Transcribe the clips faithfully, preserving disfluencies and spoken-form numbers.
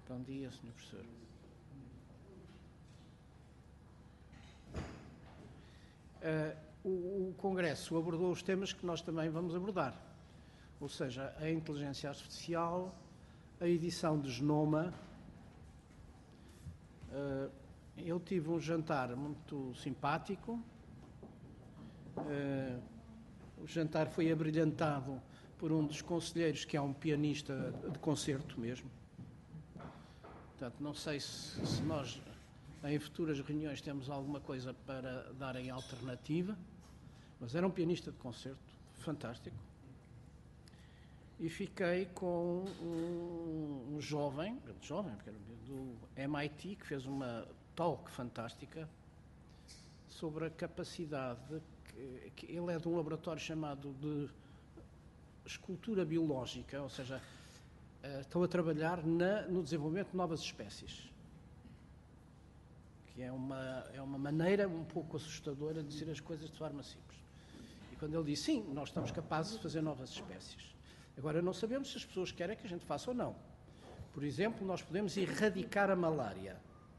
Bom dia, senhor Professor. Uh, o, o Congresso abordou os temas que nós também vamos abordar, ou seja, a inteligência artificial, a edição de Genoma. Uh, eu tive um jantar muito simpático. Uh, o jantar foi abrilhantado por um dos conselheiros, que é um pianista de concerto mesmo. Portanto, não sei se, se nós, em futuras reuniões, temos alguma coisa para dar em alternativa, mas era um pianista de concerto fantástico. E fiquei com um, um jovem, jovem, do M I T, que fez uma talk fantástica sobre a capacidade, que, que ele é de um laboratório chamado de escultura biológica, ou seja, uh, estão a trabalhar na, no desenvolvimento de novas espécies, que é uma, é uma maneira um pouco assustadora de dizer as coisas de forma simples. E quando ele disse, sim, nós estamos capazes de fazer novas espécies. Agora, não sabemos se as pessoas querem que a gente faça ou não. Por exemplo, nós podemos erradicar a malária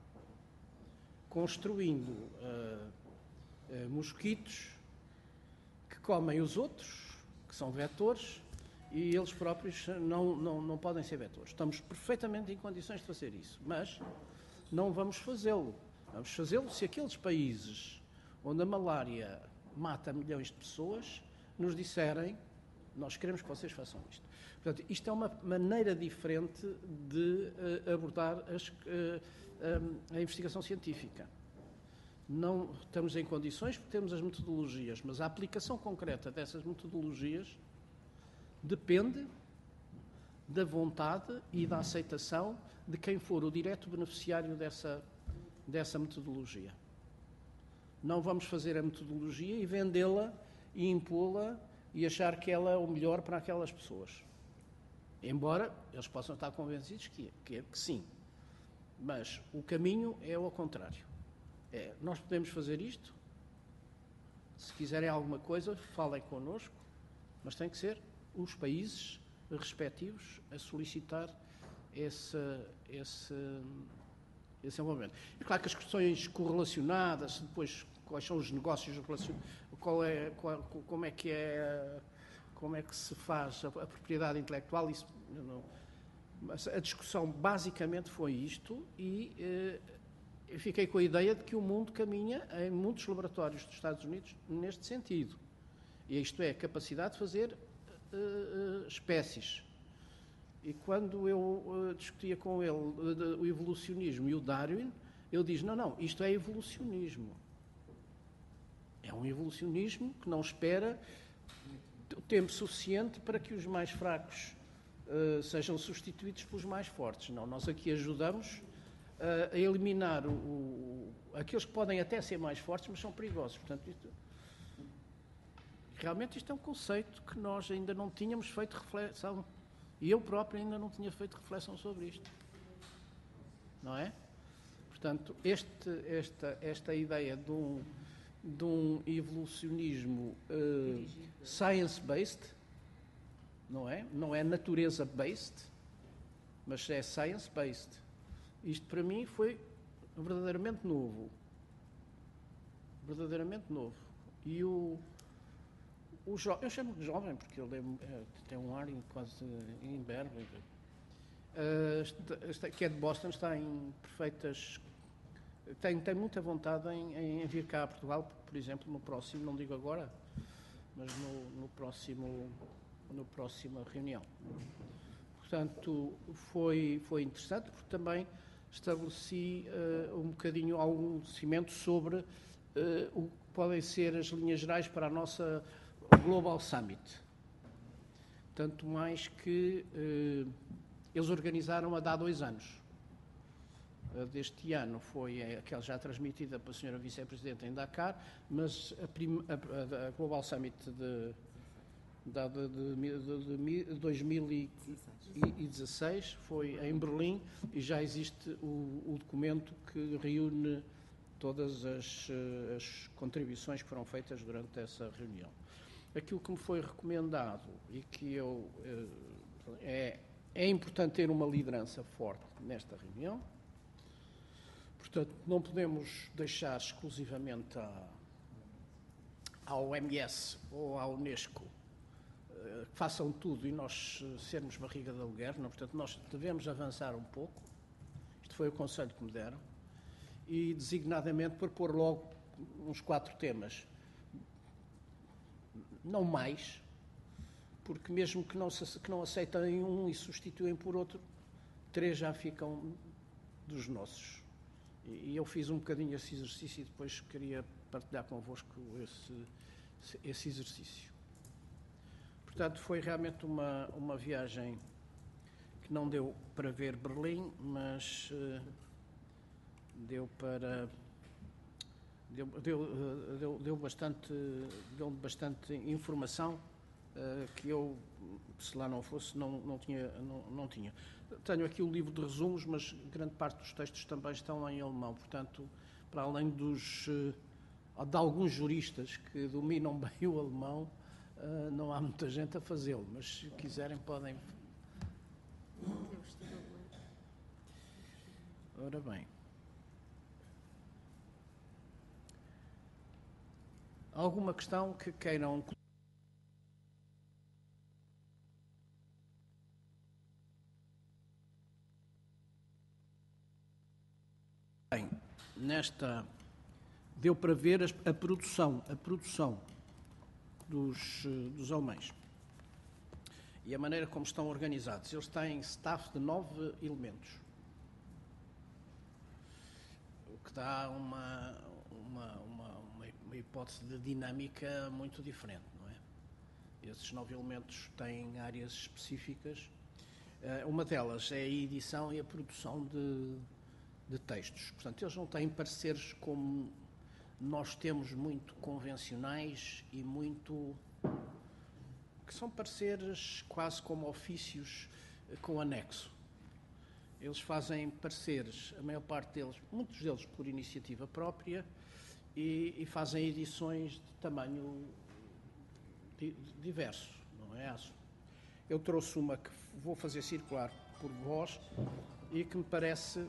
construindo uh, uh, mosquitos que comem os outros, que são vetores, e eles próprios não, não, não podem ser vetores. Estamos perfeitamente em condições de fazer isso, mas não vamos fazê-lo. Vamos fazê-lo se aqueles países onde a malária mata milhões de pessoas nos disserem: nós queremos que vocês façam isto. Portanto, isto é uma maneira diferente de uh, abordar as, uh, um, a investigação científica. Não estamos em condições porque temos as metodologias, mas a aplicação concreta dessas metodologias depende da vontade e da aceitação de quem for o direto beneficiário dessa, dessa metodologia. Não vamos fazer a metodologia e vendê-la e impô-la e achar que ela é o melhor para aquelas pessoas. Embora eles possam estar convencidos que, que, que sim. Mas o caminho é ao contrário. É, nós podemos fazer isto. Se quiserem alguma coisa, falem connosco, mas tem que ser os países respectivos a solicitar esse, esse, esse envolvimento. É claro que as questões correlacionadas, depois quais são os negócios relacionados, qual é, qual, como é que é, como é que se faz a, a propriedade intelectual, isso não, mas a discussão basicamente foi isto e eh, eu fiquei com a ideia de que o mundo caminha em muitos laboratórios dos Estados Unidos neste sentido. E isto é, a capacidade de fazer uh, uh, espécies. E quando eu uh, discutia com ele uh, o evolucionismo e o Darwin, ele diz, não, não, isto é evolucionismo. É um evolucionismo que não espera o tempo suficiente para que os mais fracos uh, sejam substituídos pelos mais fortes. Não, nós aqui ajudamos a eliminar o, o, aqueles que podem até ser mais fortes, mas são perigosos. Portanto, isto, realmente isto é um conceito que nós ainda não tínhamos feito reflexão. E eu próprio ainda não tinha feito reflexão sobre isto. Não é? Portanto, este, esta, esta ideia de um, de um evolucionismo uh, science-based, não é? Não é natureza-based, mas é science-based. Isto, para mim, foi verdadeiramente novo. Verdadeiramente novo. E o... o jo... Eu chamo de jovem, porque ele é, é, tem um ar quase imberbe. Uh, que é de Boston, está em perfeitas... Tem, tem muita vontade em, em vir cá a Portugal, por exemplo, no próximo, não digo agora, mas no, no próximo, no próxima reunião. Portanto, foi, foi interessante, porque também estabeleci uh, um bocadinho algum conhecimento sobre uh, o que podem ser as linhas gerais para a nossa Global Summit. Tanto mais que uh, eles organizaram há dois anos. Uh, deste ano foi aquela já transmitida pela senhora Vice-Presidente em Dakar, mas a, prim, a, a Global Summit de, de, de, de, de, de dois mil e dezasseis foi em Berlim e já existe o, o documento que reúne todas as, as contribuições que foram feitas durante essa reunião. Aquilo que me foi recomendado e que eu é é importante ter uma liderança forte nesta reunião. Portanto, não podemos deixar exclusivamente à, à O M S ou à Unesco uh, que façam tudo e nós uh, sermos barriga de aluguer. Não? Portanto, nós devemos avançar um pouco. Isto foi o conselho que me deram. E, designadamente, propor logo uns quatro temas. Não mais, porque mesmo que não, se, que não aceitem um e substituem por outro, três já ficam dos nossos. E, e eu fiz um bocadinho esse exercício e depois queria partilhar convosco esse, esse exercício. Portanto, foi realmente uma, uma viagem que não deu para ver Berlim, mas uh, deu para... Deu, deu, deu, deu, bastante, deu bastante informação uh, que eu, se lá não fosse, não, não, tinha, não, não tinha. Tenho aqui o livro de resumos, mas grande parte dos textos também estão em alemão. Portanto, para além dos, uh, de alguns juristas que dominam bem o alemão, uh, não há muita gente a fazê-lo. Mas, se quiserem, podem... Ora bem. Alguma questão que queiram... Bem, nesta... Deu para ver a, a produção, a produção dos, dos alemães. E a maneira como estão organizados. Eles têm staff de nove elementos. O que dá uma... uma, uma uma hipótese de dinâmica muito diferente, não é? Esses nove elementos têm áreas específicas. Uh, uma delas é a edição e a produção de, de textos. Portanto, eles não têm pareceres como nós temos, muito convencionais e muito... que são pareceres quase como ofícios com anexo. Eles fazem pareceres, a maior parte deles, muitos deles por iniciativa própria, E, e fazem edições de tamanho di, diverso, não é? Eu trouxe uma que vou fazer circular por vós e que me parece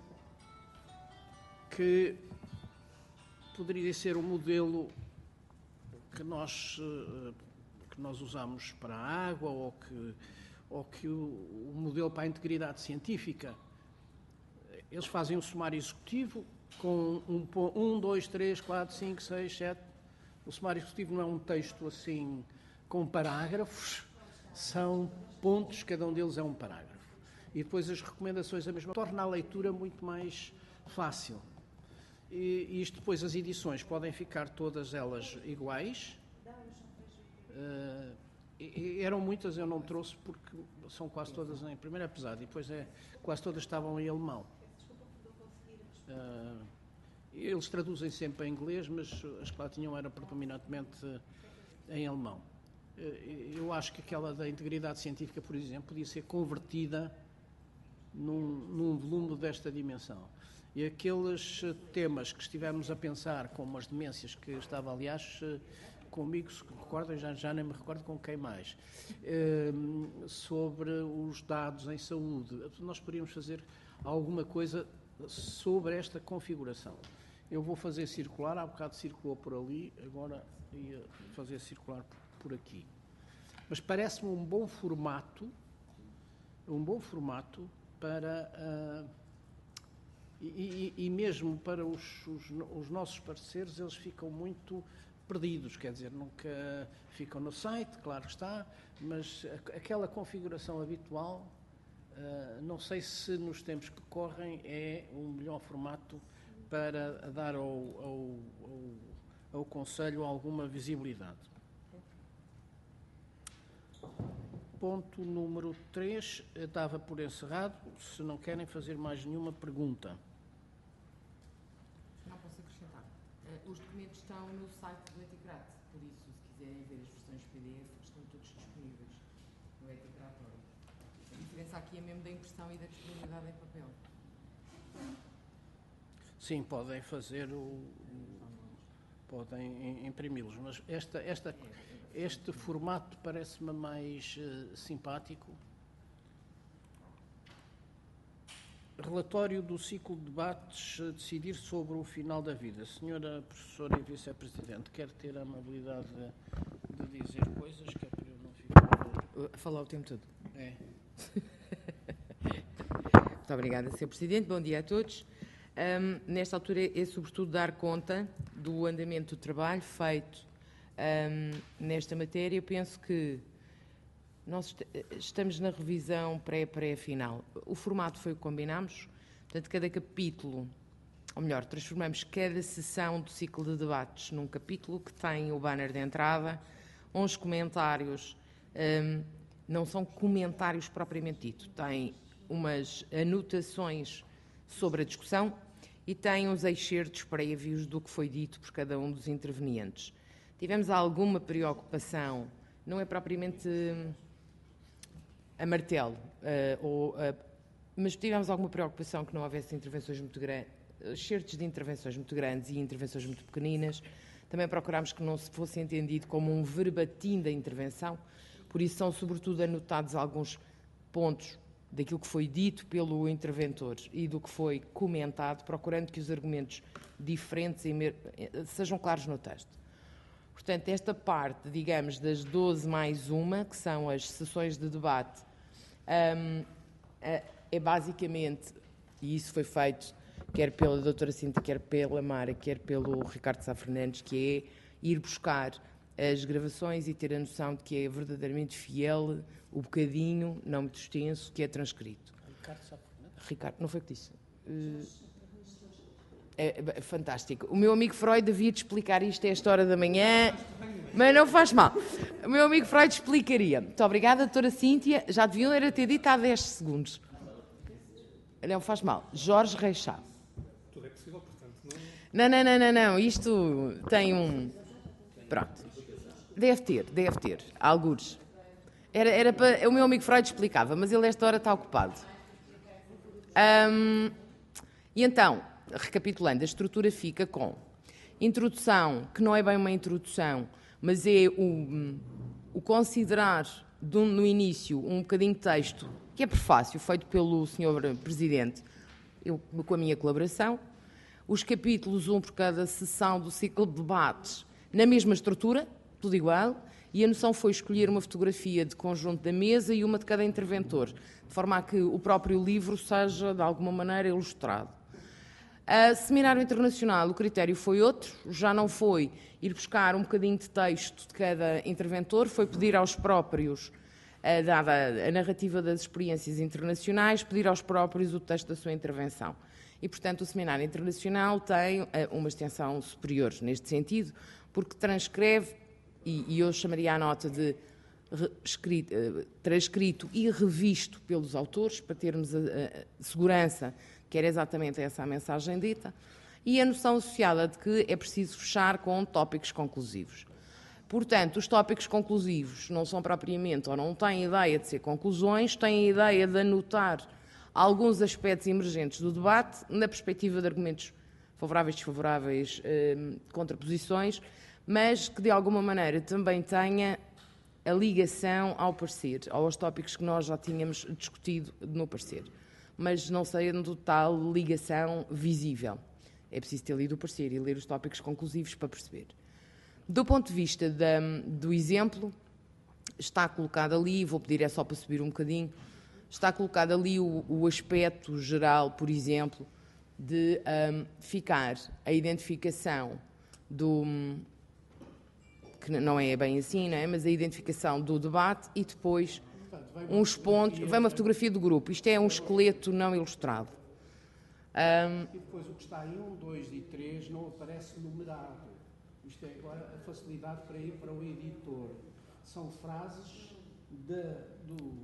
que poderia ser um modelo que nós, que nós usamos para a água ou que, ou que o, o modelo para a integridade científica. Eles fazem um sumário executivo com um, dois, três, quatro, cinco, seis, sete. O sumário executivo não é um texto assim com parágrafos, são pontos, cada um deles é um parágrafo. E depois as recomendações a mesma, torna a leitura muito mais fácil. E, e isto depois as edições podem ficar todas elas iguais. Uh, e, e eram muitas, eu não trouxe porque são quase todas em primeiro, apesar, e depois é, quase todas estavam em alemão. Uh, eles traduzem sempre em inglês, mas as que lá tinham eram predominantemente em alemão. Uh, eu acho que aquela da integridade científica, por exemplo, podia ser convertida num, num volume desta dimensão. E aqueles temas que estivemos a pensar, como as demências, que estava, aliás, comigo, se recordam, já, já nem me recordo com quem mais, uh, sobre os dados em saúde, nós poderíamos fazer alguma coisa sobre esta configuração. Eu vou fazer circular, há bocado circulou por ali, agora ia fazer circular por aqui. Mas parece-me um bom formato, um bom formato para, uh, e, e, e mesmo para os, os, os nossos parceiros, eles ficam muito perdidos, quer dizer, nunca ficam no site, claro que está, mas aquela configuração habitual, Uh, não sei se nos tempos que correm é um melhor formato para dar ao, ao, ao, ao Conselho alguma visibilidade. Ponto número três, dava por encerrado, se não querem fazer mais nenhuma pergunta. Não posso acrescentar. Uh, os documentos estão no site do Eticrat, por isso, se quiserem ver as versões P D F, estão todos disponíveis no Eticratório. A diferença aqui é mesmo da impressão e da disponibilidade em papel. Sim, podem fazer o... o podem imprimi-los, mas esta, esta, este formato parece-me mais uh, simpático Relatório do ciclo de debates a decidir sobre o final da vida. Senhora professora e vice-presidente, quer ter a amabilidade de, de dizer coisas que é para eu não ficar... A falar o tempo todo. É. Muito obrigada, senhor Presidente. Bom dia a todos. Um, nesta altura é sobretudo dar conta do andamento do trabalho feito um, nesta matéria. Eu penso que nós estamos na revisão pré-pré-final. O formato foi o que combinámos. Portanto, cada capítulo, ou melhor, transformamos cada sessão do ciclo de debates num capítulo que tem o banner de entrada, uns comentários, um, não são comentários propriamente dito, tem umas anotações sobre a discussão e tem uns excertos prévios do que foi dito por cada um dos intervenientes. Tivemos alguma preocupação, não é propriamente a martelo, uh, ou, uh, mas tivemos alguma preocupação que não houvesse intervenções muito grandes, excertos de intervenções muito grandes e intervenções muito pequeninas. Também procurámos que não se fosse entendido como um verbatim da intervenção, por isso são sobretudo anotados alguns pontos daquilo que foi dito pelo interventor e do que foi comentado, procurando que os argumentos diferentes sejam claros no texto. Portanto, esta parte, digamos, das doze mais uma, que são as sessões de debate, um, é basicamente, e isso foi feito quer pela doutora Cinta, quer pela Mara, quer pelo Ricardo Sá Fernandes, que é ir buscar as gravações e ter a noção de que é verdadeiramente fiel o bocadinho, não muito extenso, que é transcrito. Ricardo Sá Fernandes? Ricardo, não foi o que disse? Uh, é, é fantástico. O meu amigo Freud devia-te explicar isto a esta hora da manhã, mas não faz mal. O meu amigo Freud explicaria. Muito obrigada, doutora Cíntia. Já deviam era ter dito há dez segundos. Não faz mal. Jorge Reixá. Tudo é possível, portanto, não... Não, não, não, não. Isto tem um... Pronto. Deve ter, deve ter. Algures. Era, era para... O meu amigo Freud explicava, mas ele esta hora está ocupado. Um, e então, recapitulando, a estrutura fica com introdução, que não é bem uma introdução, mas é o, o considerar de um, no início um bocadinho de texto, que é prefácio, feito pelo senhor Presidente, eu, com a minha colaboração, os capítulos, um por cada sessão do ciclo de debates, na mesma estrutura, tudo igual, e a noção foi escolher uma fotografia de conjunto da mesa e uma de cada interventor, de forma a que o próprio livro seja, de alguma maneira, ilustrado. A Seminário Internacional, o critério foi outro, já não foi ir buscar um bocadinho de texto de cada interventor, foi pedir aos próprios, dada a narrativa das experiências internacionais, pedir aos próprios o texto da sua intervenção. E, portanto, o Seminário Internacional tem uma extensão superior neste sentido, porque transcreve, e, e eu chamaria a nota de escrito, transcrito e revisto pelos autores, para termos a, a segurança que era exatamente essa a mensagem dita, e a noção associada de que é preciso fechar com tópicos conclusivos. Portanto, os tópicos conclusivos não são propriamente, ou não têm ideia de ser conclusões, têm a ideia de anotar alguns aspectos emergentes do debate, na perspectiva de argumentos favoráveis, desfavoráveis, eh, contraposições, mas que de alguma maneira também tenha a ligação ao parecer, aos tópicos que nós já tínhamos discutido no parecer, mas não sendo tal ligação visível. É preciso ter lido o parecer e ler os tópicos conclusivos para perceber. Do ponto de vista da, do exemplo, está colocado ali, vou pedir é só para subir um bocadinho, está colocado ali o, o aspecto geral, por exemplo, de um, ficar a identificação do... que não é bem assim, não é? Mas a identificação do debate e depois uns pontos... Vem uma fotografia do grupo. Isto é um esqueleto não ilustrado. Um, e depois o que está em um, dois e três não aparece numerado. Isto é agora a facilidade para ir para o editor. São frases de, do,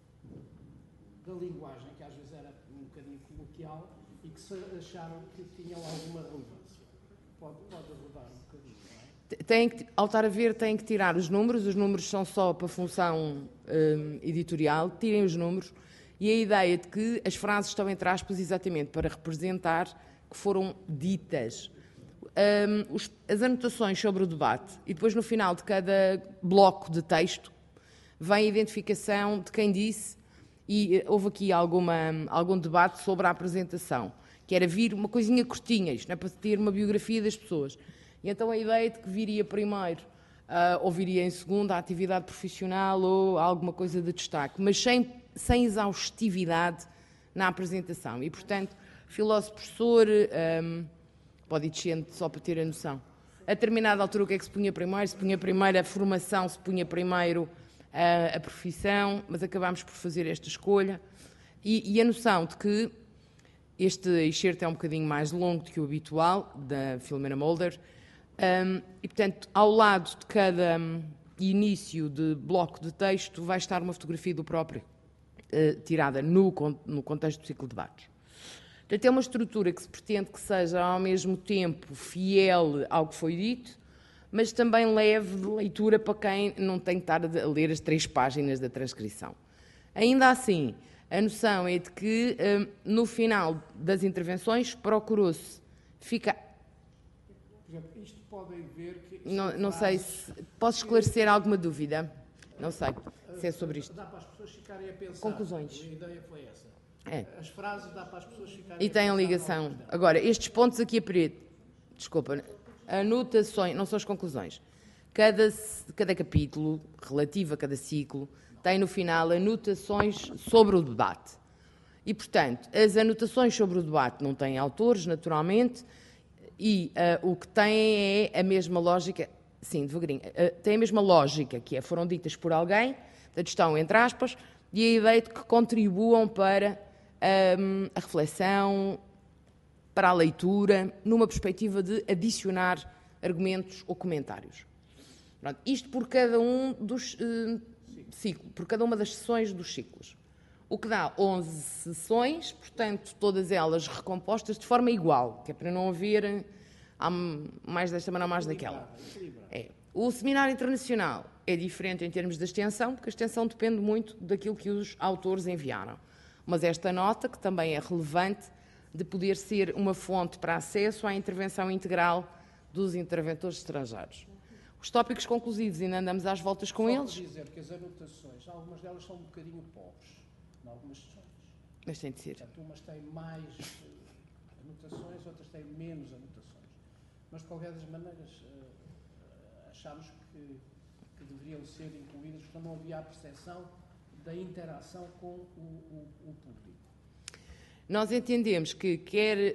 da linguagem, que às vezes era um bocadinho coloquial, e que se acharam que tinham alguma relevância. Pode, pode abordar um bocadinho, não é? Tem que, ao estar a ver, tem que tirar os números. Os números são só para função um, editorial. Tirem os números. E a ideia de que as frases estão entre aspas exatamente para representar que foram ditas. Um, os, as anotações sobre o debate e depois no final de cada bloco de texto vem a identificação de quem disse e houve aqui alguma, algum debate sobre a apresentação, que era vir uma coisinha curtinha, isto não é para ter uma biografia das pessoas. E então a ideia de que viria primeiro, uh, ou viria em segundo, a atividade profissional ou alguma coisa de destaque, mas sem, sem exaustividade na apresentação. E, portanto, filósofo, professor, um, pode ir descendo só para ter a noção. A determinada altura, o que é que se punha primeiro? Se punha primeiro a formação, se punha primeiro a, a profissão, mas acabámos por fazer esta escolha. E, e a noção de que este excerto é um bocadinho mais longo do que o habitual, da Filomena Mulder, um, e, portanto, ao lado de cada um, início de bloco de texto vai estar uma fotografia do próprio, uh, tirada no, no contexto do ciclo de debates. Portanto, é uma estrutura que se pretende que seja, ao mesmo tempo, fiel ao que foi dito, mas também leve de leitura para quem não tem que estar a ler as três páginas da transcrição. Ainda assim, a noção é de que, no final das intervenções, procurou-se ficar... Por exemplo, isto podem ver que... Não, não sei se... Posso esclarecer alguma dúvida? Não sei se é sobre isto. Dá para as pessoas ficarem a pensar. Conclusões. A ideia foi essa. É. As frases dá para as pessoas ficarem E têm ligação. Agora, estes pontos aqui a preto, desculpa, anotações, não são as conclusões. Cada, cada capítulo, relativo a cada ciclo, tem no final anotações sobre o debate. E, portanto, as anotações sobre o debate não têm autores, naturalmente, e uh, o que têm é a mesma lógica, sim, devagarinho, uh, tem a mesma lógica, que é, foram ditas por alguém, portanto, estão entre aspas, e a ideia de que contribuam para Um, a reflexão, para a leitura, numa perspectiva de adicionar argumentos ou comentários. Pronto, isto por cada um dos uh, ciclos, por cada uma das sessões dos ciclos. O que dá onze sessões, portanto, todas elas recompostas de forma igual, que é para não haver há mais desta maneira, mais daquela. É. O seminário internacional é diferente em termos de extensão, porque a extensão depende muito daquilo que os autores enviaram. Mas esta nota, que também é relevante, de poder ser uma fonte para acesso à intervenção integral dos interventores estrangeiros. Os tópicos conclusivos, ainda andamos às voltas com Só eles. Só dizer que as anotações, algumas delas são um bocadinho pobres, em algumas sessões. Mas tem de ser. Portanto, umas têm mais uh, anotações, outras têm menos anotações. Mas, de qualquer das maneiras, uh, achámos que, que deveriam ser incluídas, porque não havia a percepção da interação com o, o, o público. Nós entendemos que quer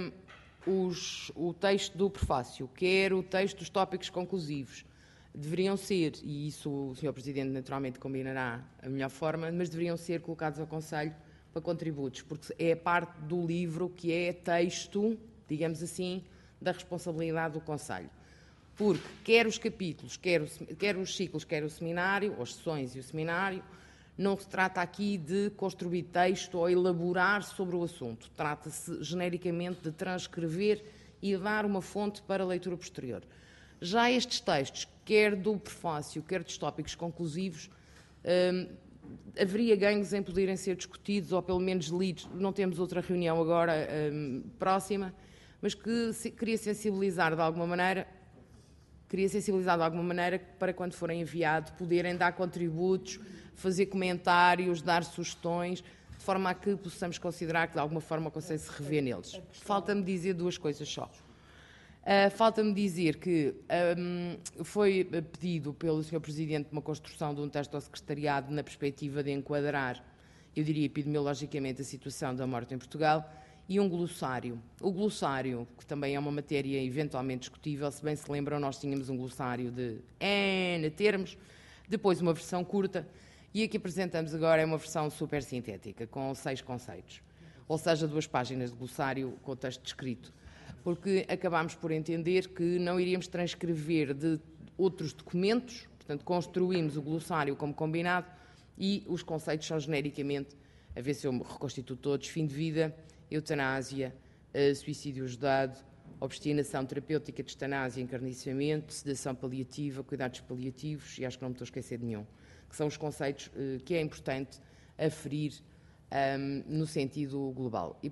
um, os, o texto do prefácio, quer o texto dos tópicos conclusivos, deveriam ser, e isso o senhor Presidente naturalmente combinará a melhor forma, mas deveriam ser colocados ao Conselho para contributos, porque é parte do livro que é texto, digamos assim, da responsabilidade do Conselho. Porque quer os capítulos, quer, o, quer os ciclos, quer o seminário, ou as sessões e o seminário, não se trata aqui de construir texto ou elaborar sobre o assunto. Trata-se genericamente de transcrever e dar uma fonte para a leitura posterior. Já estes textos, quer do prefácio, quer dos tópicos conclusivos, hum, haveria ganhos em poderem ser discutidos ou pelo menos lidos. Não temos outra reunião agora hum, próxima, mas que se, queria sensibilizar de alguma maneira, queria sensibilizar de alguma maneira para quando forem enviados poderem dar contributos, fazer comentários, dar sugestões, de forma a que possamos considerar que de alguma forma o Conselho se revê neles. Falta-me dizer duas coisas só. Uh, Falta-me dizer que um, foi pedido pelo senhor Presidente uma construção de um texto ao Secretariado na perspectiva de enquadrar, eu diria epidemiologicamente, a situação da morte em Portugal, e um glossário. O glossário, que também é uma matéria eventualmente discutível, se bem se lembram, nós tínhamos um glossário de N termos, depois uma versão curta, e a que apresentamos agora é uma versão super sintética, com seis conceitos. Ou seja, duas páginas de glossário com o texto descrito. Porque acabámos por entender que não iríamos transcrever de outros documentos, portanto, construímos o glossário como combinado e os conceitos são genericamente, a ver se eu me reconstituo todos, fim de vida, eutanásia, suicídio ajudado, obstinação terapêutica de eutanásia, encarniçamento, sedação paliativa, cuidados paliativos, e acho que não me estou a esquecer de nenhum, que são os conceitos uh, que é importante aferir um, no sentido global. E,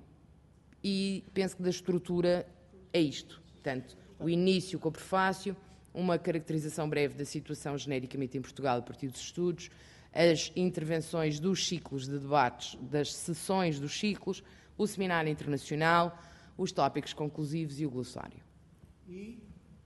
e penso que da estrutura é isto. Portanto, o início com o prefácio, uma caracterização breve da situação genericamente em Portugal a partir dos estudos, as intervenções dos ciclos de debates, das sessões dos ciclos, o seminário internacional, os tópicos conclusivos e o glossário. E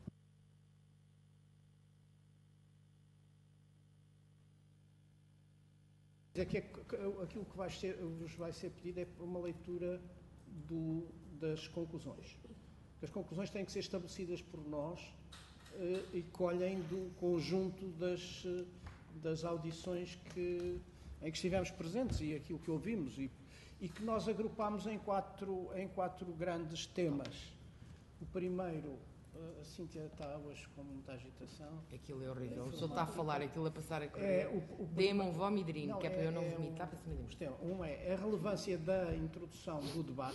é que aquilo que vai ser, vos vai ser pedido é uma leitura do, das conclusões. As conclusões têm que ser estabelecidas por nós eh, e colhem do conjunto das, das audições que, em que estivemos presentes e aquilo que ouvimos e, e que nós agrupámos em quatro, em quatro grandes temas. O primeiro, a Cíntia está hoje com muita agitação. Aquilo é horrível. O senhor está a falar, aquilo a passar a correr. É, o, o, Dê-me um vomidrino, que é, é para eu não é vomitar um, para cima de mim. Um é a relevância da introdução do debate.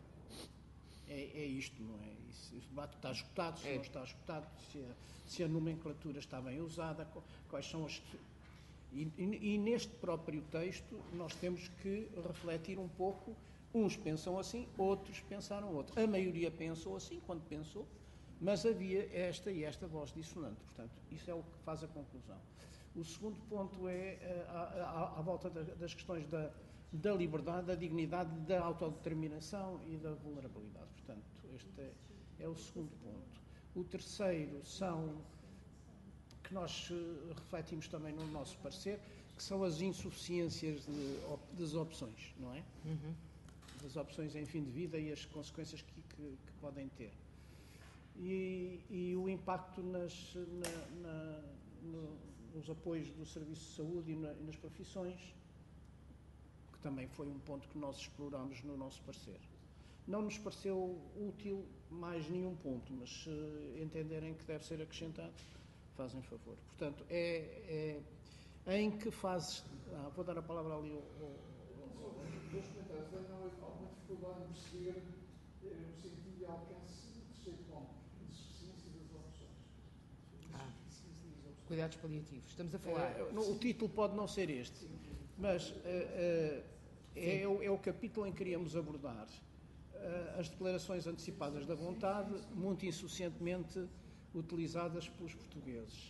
É, é isto, não é? Se o debate está esgotado, se é. não está esgotado, se a, se a nomenclatura está bem usada, quais são as... E, e, e neste próprio texto nós temos que refletir um pouco. Uns pensam assim, outros pensaram outro. A maioria pensou assim quando pensou, mas havia esta e esta voz dissonante. Portanto, isso é o que faz a conclusão. O segundo ponto é à volta das questões da, da liberdade, da dignidade, da autodeterminação e da vulnerabilidade. Portanto, este é, é o segundo ponto. O terceiro são, que nós refletimos também no nosso parecer, que são as insuficiências de, das opções, não é? Uhum. Das opções em fim de vida e as consequências que, que, que podem ter. E, e o impacto nas, na, na, no, nos apoios do Serviço de Saúde e, na, e nas profissões, que também foi um ponto que nós exploramos no nosso parecer. Não nos pareceu útil mais nenhum ponto, mas se entenderem que deve ser acrescentado, fazem favor. Portanto, é, é em que fases... Ah, vou dar a palavra ali ao... ao... Dois comentários. Não houve alguma dificuldade em perceber o sentido e alcance do terceiro ponto, insuficiência das opções. Ah, cuidados paliativos. Estamos a falar... É, o título pode não ser este, mas é, é, é, o, é o capítulo em que queríamos abordar as declarações antecipadas da vontade, muito insuficientemente utilizadas pelos portugueses.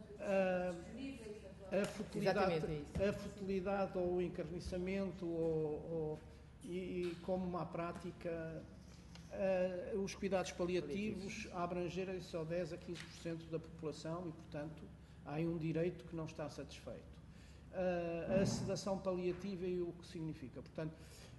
A, a, futilidade, a futilidade ou o encarniçamento ou, ou, e, e como uma prática, uh, os cuidados paliativos a abrangerem só dez a quinze por cento da população e, portanto, há aí um direito que não está satisfeito. Uh, a sedação paliativa e o que significa. Portanto,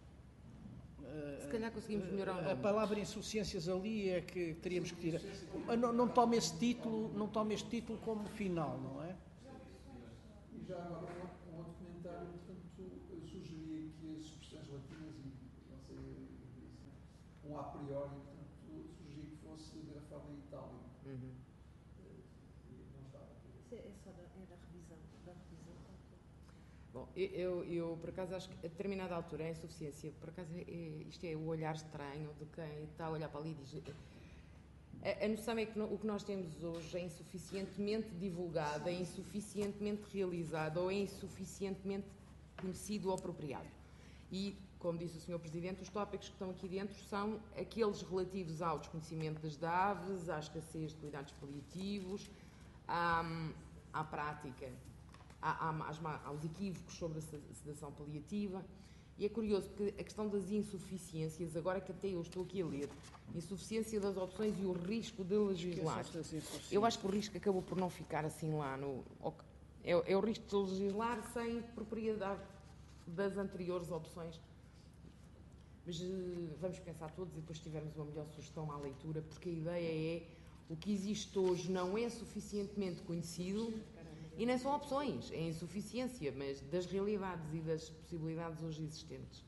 se calhar conseguimos melhorar o nome. A palavra insuficiências ali é que teríamos que tirar. Não, não tome esse título, não tome este título como final, não é? E já agora um outro comentário, portanto, sugeria que as expressões latinas, e não sei, um a priori, portanto, sugeria que fosse grafado em itálico. Uhum. Não estava aqui. É só da, é da revisão, da revisão. Bom, eu, eu, por acaso, acho que a determinada altura é insuficiência. Por acaso, é, isto é o olhar estranho de quem está a olhar para ali e diz... A, a noção é que no, o que nós temos hoje é insuficientemente divulgado, é insuficientemente realizado ou é insuficientemente conhecido ou apropriado. E, como disse o senhor Presidente, os tópicos que estão aqui dentro são aqueles relativos ao desconhecimento das D A Vs, à escassez de cuidados paliativos, à, à prática... Há, há, há os equívocos sobre a sedação paliativa, e é curioso porque a questão das insuficiências, agora que até eu estou aqui a ler, insuficiência das opções e o risco de legislar, eu acho que o risco acabou por não ficar assim lá no... É, é o risco de legislar sem propriedade das anteriores opções. Mas vamos pensar todos e depois tivermos uma melhor sugestão à leitura, porque a ideia é o que existe hoje não é suficientemente conhecido. E não são opções, é insuficiência, mas das realidades e das possibilidades hoje existentes.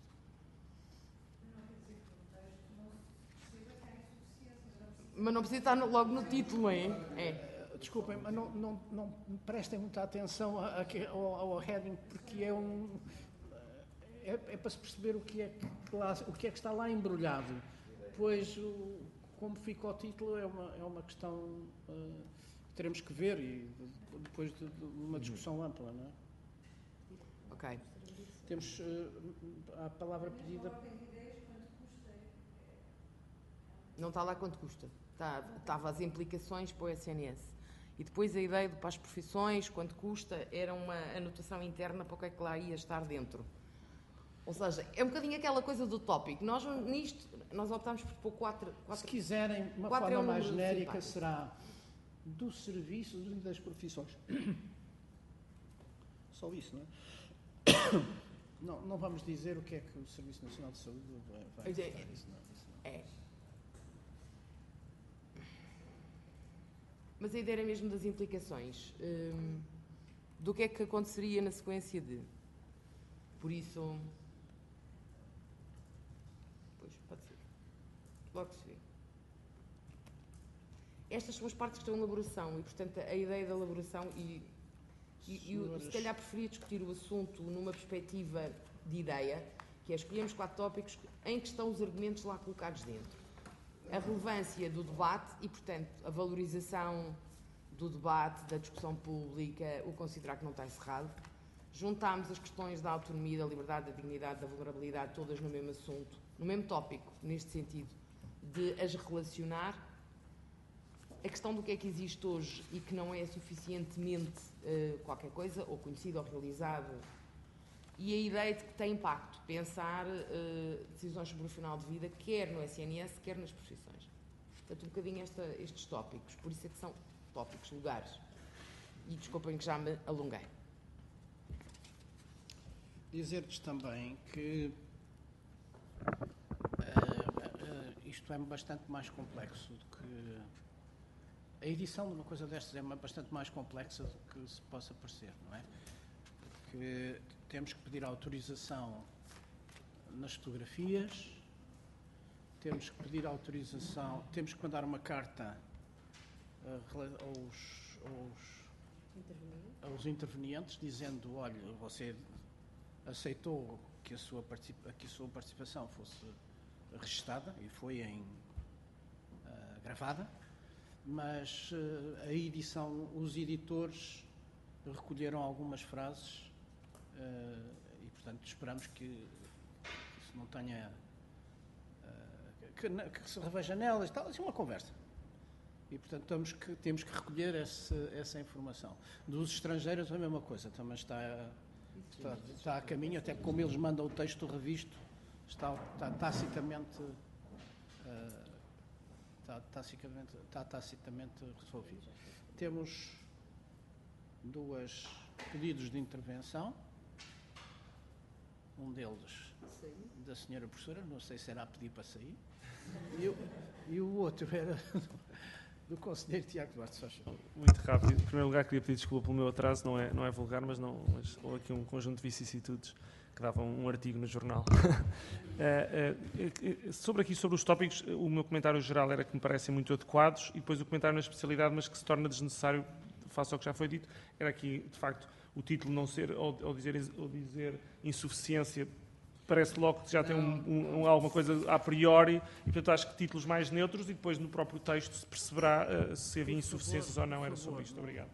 Mas não precisa estar no, logo no título, é? é. Desculpem, mas não, não, não prestem muita atenção a, a, ao, ao heading, porque é um... É, é para se perceber o que, é que lá, o que é que está lá embrulhado. Pois, o, como fica o título, é uma, é uma questão... Uh, teremos que ver e depois de, de uma discussão ampla, não é? Ok. Temos uh, a palavra pedida. Não está lá quanto custa. Está, estava as implicações para o S N S. E depois a ideia de para as profissões, quanto custa, era uma anotação interna para o que é que lá ia estar dentro. Ou seja, é um bocadinho aquela coisa do tópico. Nós, nisto, nós optámos por pôr quatro... quatro Se quiserem, uma quatro forma é um mais número genérica simpático. será do serviço e das profissões. Só isso, não é? Não, não vamos dizer o que é que o Serviço Nacional de Saúde vai, vai Pois é, fazer, isso não, isso não. É. Mas a ideia era mesmo das implicações. Hum, do que é que aconteceria na sequência de... Por isso... Pois, pode ser. Logo se vê. Estas são as partes que estão em elaboração e, portanto, a ideia da elaboração e, e, e o- se calhar preferia discutir o assunto numa perspectiva de ideia, que é escolhemos quatro tópicos em que estão os argumentos lá colocados dentro. A relevância do debate e, portanto, a valorização do debate, da discussão pública, o considerar que não está encerrado. Juntámos as questões da autonomia, da liberdade, da dignidade, da vulnerabilidade, todas no mesmo assunto, no mesmo tópico, neste sentido, de as relacionar. A questão do que é que existe hoje e que não é suficientemente uh, qualquer coisa, ou conhecido ou realizado, e a ideia de que tem impacto, pensar uh, decisões sobre o final de vida, quer no S N S, quer nas profissões. Portanto, um bocadinho esta, estes tópicos, por isso é que são tópicos, lugares. E desculpem que já me alonguei. Dizer-lhes também que uh, uh, isto é bastante mais complexo do que... A edição de uma coisa destas é bastante mais complexa do que se possa parecer, não é? Porque temos que pedir autorização nas fotografias, temos que pedir autorização, temos que mandar uma carta uh, aos, aos, aos intervenientes dizendo, olha, você aceitou que a sua, participa, que a sua participação fosse registada e foi em, uh, gravada, mas uh, a edição, os editores recolheram algumas frases uh, e, portanto, esperamos que isso não tenha... Uh, que, que se reveja nelas e tal, assim, uma conversa. E, portanto, temos que, temos que recolher esse, essa informação. Dos estrangeiros, a mesma coisa, também está... Está, está a caminho, até como eles mandam o texto revisto, está, está tacitamente, uh, está, tacitamente, está tacitamente resolvido. Temos dois pedidos de intervenção, um deles da senhora professora, não sei se era a pedir para sair, e o, e o outro era do conselheiro Tiago Duarte, só achou. Muito rápido. Em primeiro lugar, queria pedir desculpa pelo meu atraso, não é, não é vulgar, mas, não, mas houve aqui um conjunto de vicissitudes que davam um artigo no jornal. uh, uh, sobre aqui, sobre os tópicos, o meu comentário geral era que me parecem muito adequados e depois o comentário na especialidade, mas que se torna desnecessário face ao que já foi dito, era aqui, de facto, o título não ser, ou, ou, dizer, ou dizer insuficiência, parece logo que já tem um, um, alguma coisa a priori e, portanto, acho que títulos mais neutros e depois no próprio texto se perceberá uh, se havia insuficiências ou não. Era sobre isto. Obrigado.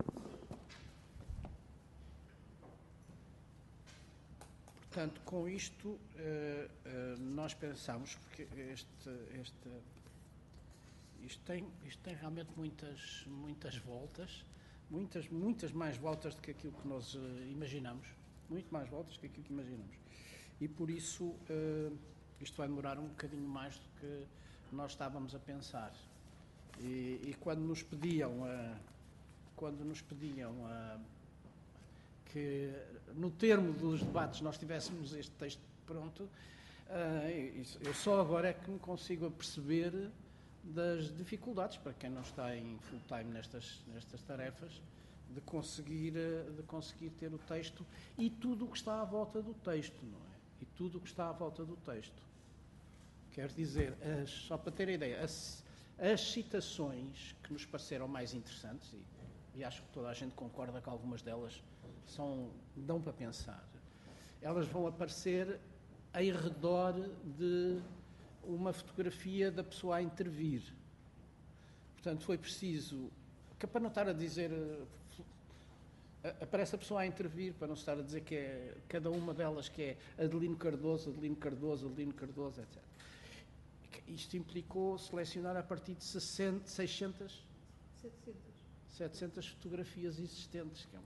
Portanto, com isto, uh, uh, nós pensamos, porque este, este, isto, tem, isto tem realmente muitas, muitas voltas, muitas, muitas mais voltas do que aquilo que nós uh, imaginamos, muito mais voltas do que aquilo que imaginamos. E por isso uh, isto vai demorar um bocadinho mais do que nós estávamos a pensar. E, e quando nos pediam, uh, quando nos pediam uh, que no termo dos debates nós tivéssemos este texto pronto, uh, eu só agora é que me consigo aperceber das dificuldades, para quem não está em full time nestas, nestas tarefas, de conseguir, de conseguir ter o texto e tudo o que está à volta do texto, não é? E tudo o que está à volta do texto. Quero dizer, as, só para ter a ideia, as, as citações que nos pareceram mais interessantes, e, e acho que toda a gente concorda que algumas delas são, dão para pensar, elas vão aparecer em redor de uma fotografia da pessoa a intervir. Portanto, foi preciso, que para não estar a dizer... Aparece a pessoa a intervir, para não estar a dizer que é cada uma delas que é Adelino Cardoso, Adelino Cardoso, Adelino Cardoso, etcétera. Isto implicou selecionar a partir de seiscentas, setecentas. setecentas fotografias existentes. Que é um...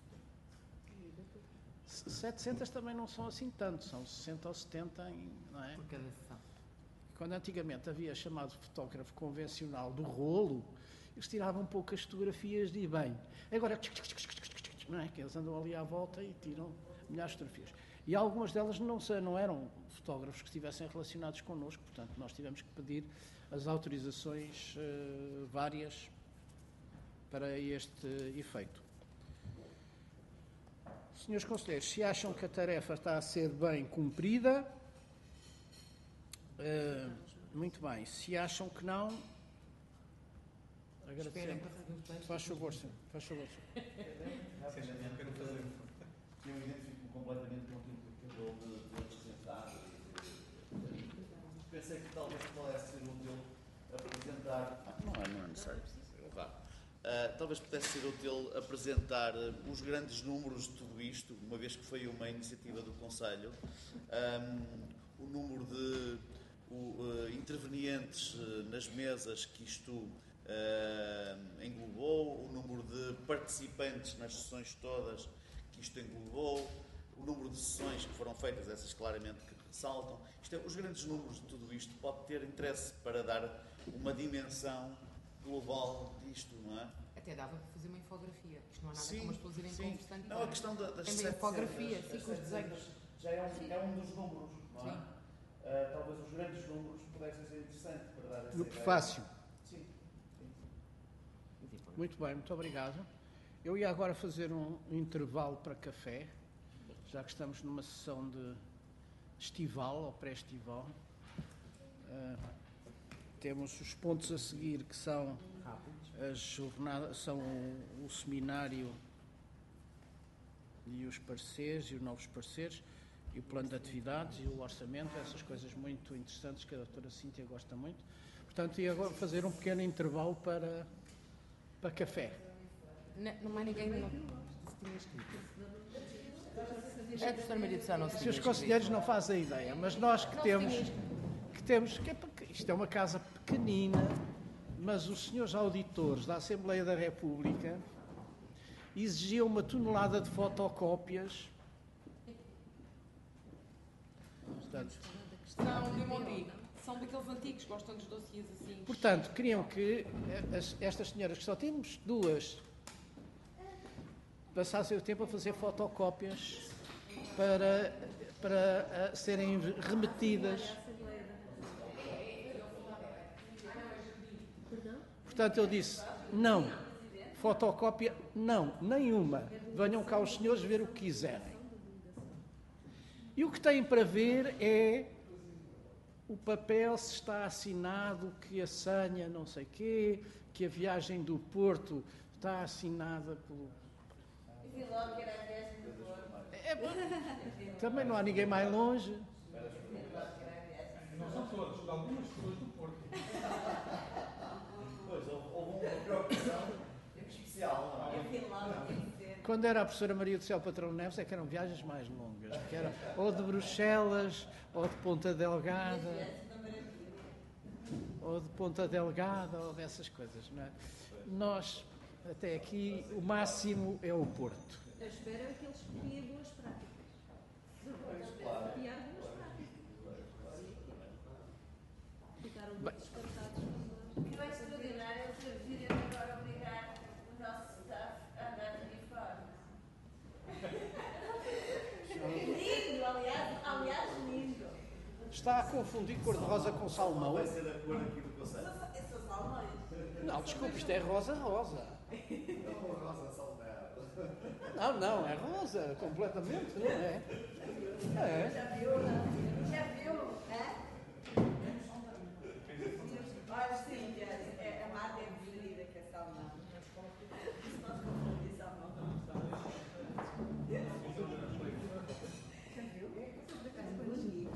setecentas também não são assim tanto, são sessenta ou setenta, em, não é? Por cada sessão. Quando antigamente havia chamado fotógrafo convencional do rolo, eles tiravam poucas fotografias de bem. Agora, não é? Que eles andam ali à volta e tiram milhares de fotografias. E algumas delas não, não eram fotógrafos que estivessem relacionados connosco, portanto, nós tivemos que pedir as autorizações uh, várias para este efeito. Senhores Conselheiros, se acham que a tarefa está a ser bem cumprida, uh, muito bem. Se acham que não, agradecemos. Faz favor, senhor. Faz favor, senhor. Eu identifico-me completamente com aquilo que acabou de, de apresentar. Pensei que talvez pudesse ser útil apresentar. Ah, não é, não é necessário. Vá. Uh, talvez pudesse ser útil apresentar uh, os grandes números de tudo isto, uma vez que foi uma iniciativa do Conselho, um, o número de o, uh, intervenientes uh, nas mesas que isto uh, englobou, o número de participantes nas sessões todas que isto englobou, o número de sessões que foram feitas, essas claramente que ressaltam. Isto é, os grandes números de tudo isto pode ter interesse para dar uma dimensão global disto, não é? Até dava para fazer uma infografia. Isto não há nada Sim, como as pessoas irem sim. conversando. Não, a questão da, das Tem uma infografia, sim, com os desenhos. já é um, é um dos números, não é? Sim. Uh, talvez os grandes números pudessem ser interessantes para dar essa No ideia. prefácio. Sim. Muito bem, muito obrigado. Eu ia agora fazer um intervalo para café, já que estamos numa sessão de estival ou pré-estival. Uh, temos os pontos a seguir, que são as jornadas, são o, o seminário e os pareceres e os novos pareceres, e o plano de atividades e o orçamento, essas coisas muito interessantes que a doutora Cíntia gosta muito. Portanto, ia agora fazer um pequeno intervalo para, para café. Não, não há ninguém não, se tinha escrito. É a professora Maria do Céu, não se Se tinha os escrito. conselheiros não fazem ideia, mas nós que temos, que temos, que é, porque isto é uma casa pequenina, mas os senhores auditores da Assembleia da República exigiam uma tonelada de fotocópias. Portanto, São de Mondi. São daqueles antigos, gostam dos dossiês assim. portanto, queriam que as- estas senhoras, que só temos duas, passassem o tempo a fazer fotocópias para, para ah, serem remetidas. Portanto, eu disse, não, fotocópia, não, nenhuma. Venham cá os senhores ver o que quiserem. E o que têm para ver é o papel, se está assinado, que a senha não sei quê, que a viagem do Porto está assinada pelo... Vi logo que era a viagem do Porto. É, também não há ninguém mais longe. Não são todos, algumas pessoas do Porto. Pois, houve, houve uma preocupação especial, não é? Eu vi logo que tinha que ser. Quando era a professora Maria do Céu Patrão Neves, é que eram viagens mais longas, que era ou de Bruxelas, ou de Ponta Delgada, ou de Ponta Delgada, ou dessas coisas, não é? Nós, até aqui, o máximo é o Porto. Eu espero é que eles copiem boas práticas. Claro. Copiar boas práticas. Ficaram muito espantados. O que é extraordinário é eles virem agora obrigar o nosso staff a andar de uniforme. Lindo, aliás, aliás, lindo. Está a confundir cor-de-rosa com salmão? Vai ser a cor aqui do Conselho. Esses salmões. Não, desculpe, isto é rosa-rosa. Não, rosa salmão. Não, não, é rosa, completamente, não é? É. Já viu? Já viu? É? Olha, sim, é, a marca é preferida que é salmão. Isso não se confunde salmão com salmão. Já viu? Bonito.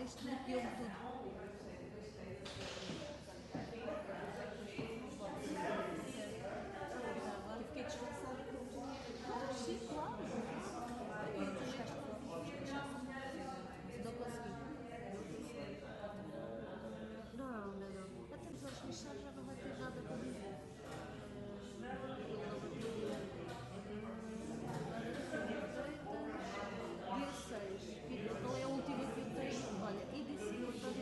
Este bloqueou-me tudo. Eu fiquei descansada com tudo. Ah, sim, claro. Eu não consegui. Não, não, não. Até os anos fechados já não vai ter nada para dizer. Dia seis. Qual é a última que eu tenho? Olha, edição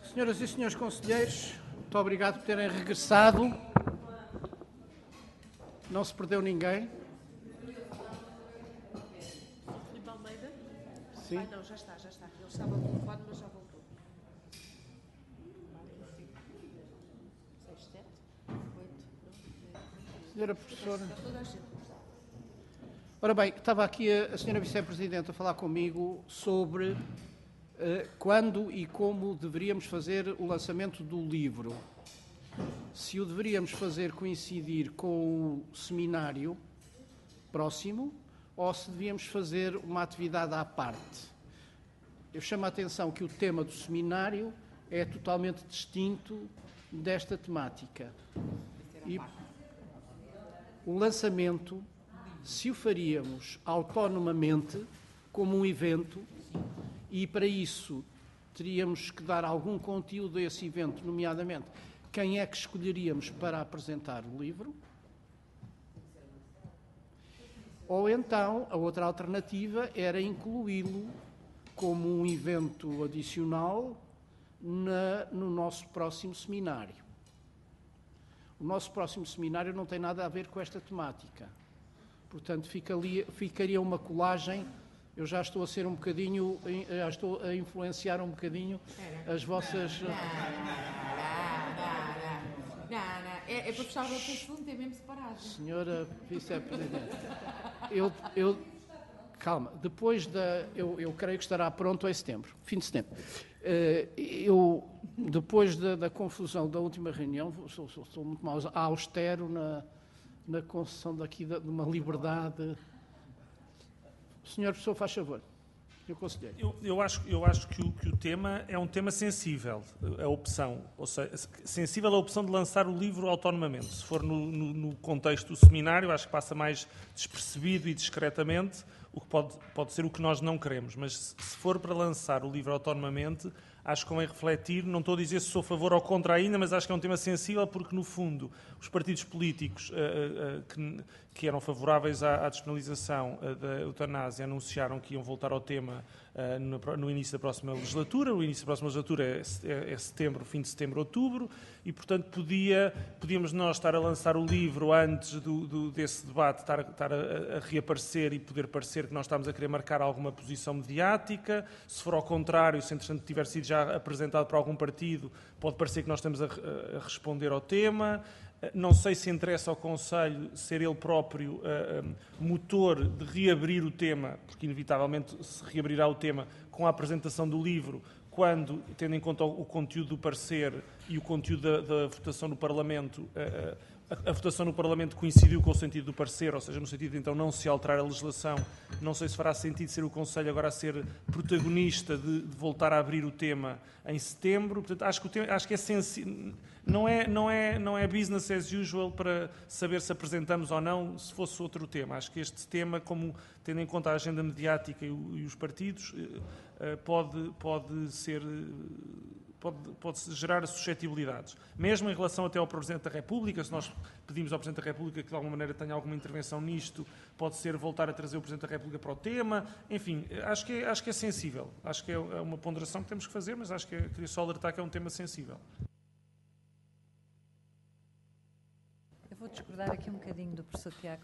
Senhoras e senhores conselheiros, muito obrigado por terem regressado. Não se perdeu ninguém. Filipe Almeida? Sim. Ah, não, já está, já está. Ele estava ao telefone, mas já voltou. seis, sete, oito, nove, Senhora professora. dez. Toda a gente. Ora bem, estava aqui a, a senhora Vice-Presidente a falar comigo sobre uh, quando e como deveríamos fazer o lançamento do livro. Se o deveríamos fazer coincidir com o seminário próximo ou se devíamos fazer uma atividade à parte. Eu chamo a atenção que o tema do seminário é totalmente distinto desta temática. E o lançamento, se o faríamos autonomamente, como um evento, e para isso teríamos que dar algum conteúdo a esse evento, nomeadamente quem é que escolheríamos para apresentar o livro, ou então a outra alternativa era incluí-lo como um evento adicional na, no nosso próximo seminário. O nosso próximo seminário não tem nada a ver com esta temática. Portanto, ficaria, ficaria uma colagem. Eu já estou a ser um bocadinho, já estou a influenciar um bocadinho as vossas... Não, não, não, não. É, é para fechar o outro assunto, é mesmo separado. Senhora Vice-Presidente, eu, eu... Calma, depois da... Eu, eu creio que estará pronto em setembro, fim de setembro. Eu, depois da, da confusão da última reunião, sou, sou, sou muito mais austero na... na concessão daqui de uma liberdade. Senhor professor, faz favor. Eu conselheiro. Eu, eu, acho, eu acho que o, que o tema é um tema sensível, a opção. Ou seja, sensível à opção de lançar o livro autonomamente. Se for no, no, no contexto do seminário, acho que passa mais despercebido e discretamente, o que pode, pode ser o que nós não queremos. Mas se, se for para lançar o livro autonomamente, acho que convém refletir, não estou a dizer se sou a favor ou contra ainda, mas acho que é um tema sensível porque, no fundo, os partidos políticos uh, uh, que, que eram favoráveis à, à despenalização uh, da eutanásia anunciaram que iam voltar ao tema uh, no, no início da próxima legislatura. O início da próxima legislatura é, é, é setembro, fim de setembro, outubro, e, portanto, podia, podíamos nós estar a lançar o livro antes do, do, desse debate, estar, estar a, a reaparecer e poder parecer que nós estamos a querer marcar alguma posição mediática. Se for ao contrário, se entretanto tiver sido já apresentado por algum partido, pode parecer que nós estamos a, a responder ao tema. Não sei se interessa ao Conselho ser ele próprio uh, um, motor de reabrir o tema, porque inevitavelmente se reabrirá o tema com a apresentação do livro, quando, tendo em conta o, o conteúdo do parecer e o conteúdo da, da votação no Parlamento, uh, a, a votação no Parlamento coincidiu com o sentido do parecer, ou seja, no sentido de então não se alterar a legislação. Não sei se fará sentido ser o Conselho agora a ser protagonista de, de voltar a abrir o tema em setembro. Portanto, acho que, o tema, acho que é sensível. Não é, não, é, não é business as usual para saber se apresentamos ou não, se fosse outro tema. Acho que este tema, como tendo em conta a agenda mediática e, o, e os partidos, pode, pode ser... Pode, pode gerar suscetibilidades. Mesmo em relação até ao Presidente da República, se nós pedimos ao Presidente da República que de alguma maneira tenha alguma intervenção nisto, pode ser voltar a trazer o Presidente da República para o tema. Enfim, acho que é, acho que é sensível. Acho que é uma ponderação que temos que fazer, mas acho que é, queria só alertar que é um tema sensível. Eu vou discordar aqui um bocadinho do professor Tiago.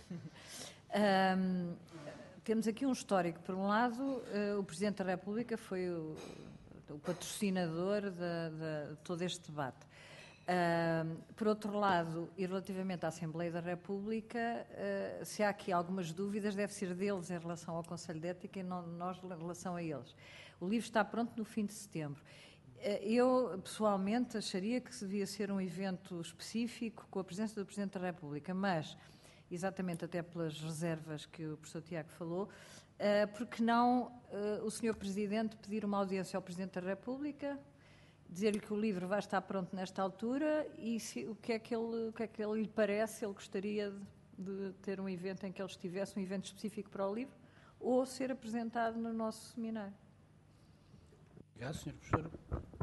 um, temos aqui um histórico. Por um lado, uh, o Presidente da República foi o o patrocinador de, de, de todo este debate. Uh, por outro lado, e relativamente à Assembleia da República, uh, se há aqui algumas dúvidas, deve ser deles em relação ao Conselho de Ética e não nós em relação a eles. O livro está pronto no fim de setembro. Uh, eu, pessoalmente, acharia que devia ser um evento específico com a presença do Presidente da República, mas, exatamente até pelas reservas que o professor Tiago falou, Uh, porque não uh, o senhor Presidente pedir uma audiência ao Presidente da República, dizer-lhe que o livro vai estar pronto nesta altura e se, o, que é que ele, o que é que ele lhe parece, ele gostaria de, de ter um evento em que ele estivesse, um evento específico para o livro, ou ser apresentado no nosso seminário. Obrigado, senhor Professor.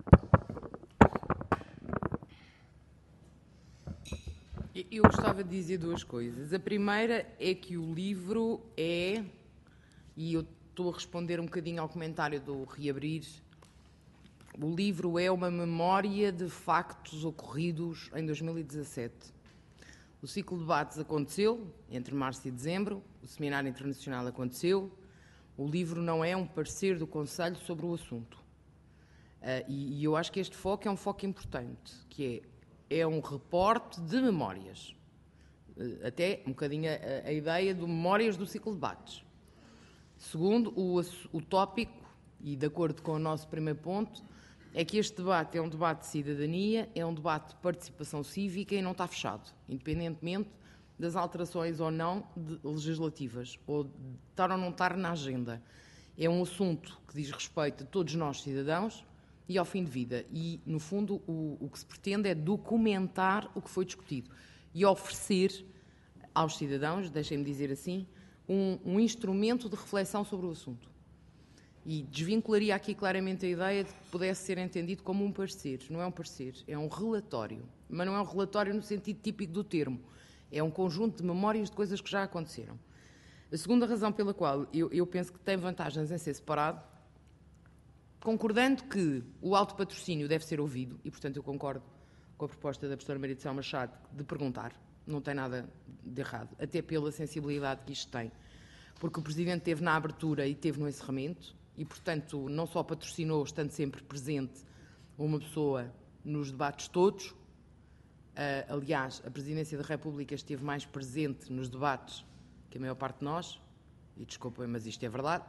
Eu gostava de dizer duas coisas. A primeira é que o livro é... E eu estou a responder um bocadinho ao comentário do reabrir, O livro é uma memória de factos ocorridos em dois mil e dezassete. O ciclo de debates aconteceu entre março e dezembro, o seminário internacional aconteceu, o livro não é um parecer do Conselho sobre o assunto. Uh, e, e eu acho que este foco é um foco importante, que é, é um reporte de memórias. Uh, até um bocadinho a, a ideia de memórias do ciclo de debates. Segundo, o, o tópico, e de acordo com o nosso primeiro ponto, é que este debate é um debate de cidadania, é um debate de participação cívica e não está fechado, independentemente das alterações ou não de, legislativas, ou de estar ou não estar na agenda. É um assunto que diz respeito a todos nós, cidadãos, e ao fim de vida. E, no fundo, o, o que se pretende é documentar o que foi discutido e oferecer aos cidadãos, deixem-me dizer assim, um, um instrumento de reflexão sobre o assunto. E desvincularia aqui claramente a ideia de que pudesse ser entendido como um parecer. Não é um parecer, é um relatório. Mas não é um relatório no sentido típico do termo. É um conjunto de memórias de coisas que já aconteceram. A segunda razão pela qual eu, eu penso que tem vantagens em ser separado, concordando que o autopatrocínio deve ser ouvido, e portanto eu concordo com a proposta da professora Maria de Céu Machado de perguntar, não tem nada de errado, até pela sensibilidade que isto tem. Porque o Presidente esteve na abertura e esteve no encerramento, e, portanto, não só patrocinou, estando sempre presente, uma pessoa nos debates todos. Uh, aliás, a Presidência da República esteve mais presente nos debates que a maior parte de nós, e desculpem, mas isto é verdade.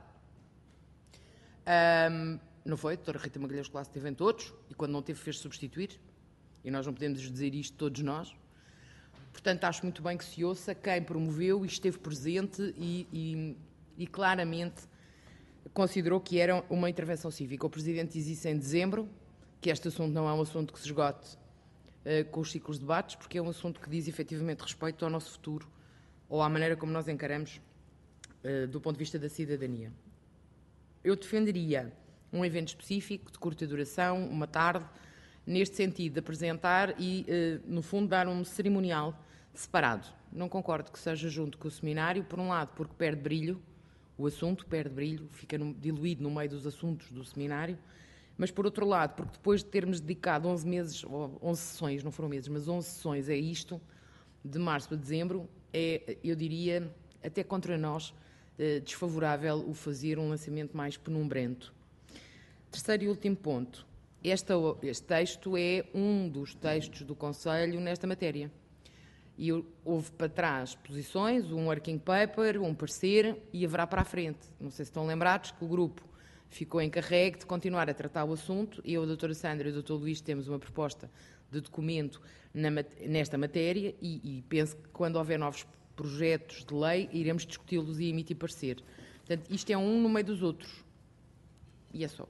Um, não foi? A doutora Rita Magalhães Colasso esteve em todos, e quando não teve fez substituir, e nós não podemos dizer isto todos nós. Portanto, acho muito bem que se ouça quem promoveu e esteve presente e, e, e claramente considerou que era uma intervenção cívica. O Presidente diz isso em dezembro, que este assunto não é um assunto que se esgote uh, com os ciclos de debates, porque é um assunto que diz efetivamente respeito ao nosso futuro ou à maneira como nós encaramos uh, do ponto de vista da cidadania. Eu defenderia um evento específico, de curta duração, uma tarde, neste sentido de apresentar e, uh, no fundo, dar um cerimonial separado. Não concordo que seja junto com o seminário, por um lado, porque perde brilho, o assunto perde brilho, fica no, diluído no meio dos assuntos do seminário, mas, por outro lado, porque depois de termos dedicado onze meses, ou onze sessões, não foram meses, mas onze sessões a isto, de março a dezembro, é, eu diria, até contra nós, eh, desfavorável o fazer um lançamento mais penumbrento. Terceiro e último ponto. Esta, este texto é um dos textos do Conselho nesta matéria. E houve para trás posições, um working paper, um parecer, e haverá para a frente. Não sei se estão lembrados que o grupo ficou encarregue de continuar a tratar o assunto. Eu, a doutora Sandra e o doutor Luís temos uma proposta de documento na, nesta matéria e, e penso que quando houver novos projetos de lei iremos discuti-los e emitir parecer. Portanto, isto é um no meio dos outros. E é só.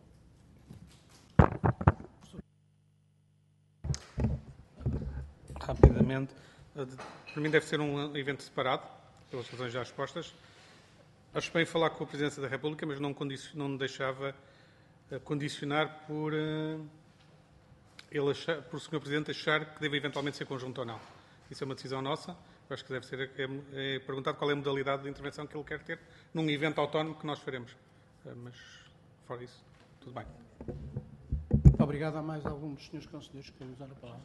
Rapidamente. Para mim deve ser um evento separado, pelas razões já expostas. Acho bem falar com a Presidência da República, mas não, não me deixava condicionar por, uh, ele achar, por o senhor Presidente achar que deve eventualmente ser conjunto ou não. Isso é uma decisão nossa. Eu acho que deve ser é, é perguntado qual é a modalidade de intervenção que ele quer ter num evento autónomo que nós faremos. Uh, mas, fora isso, tudo bem. Muito obrigado. Há mais algum dos senhores conselheiros que querem usar a palavra?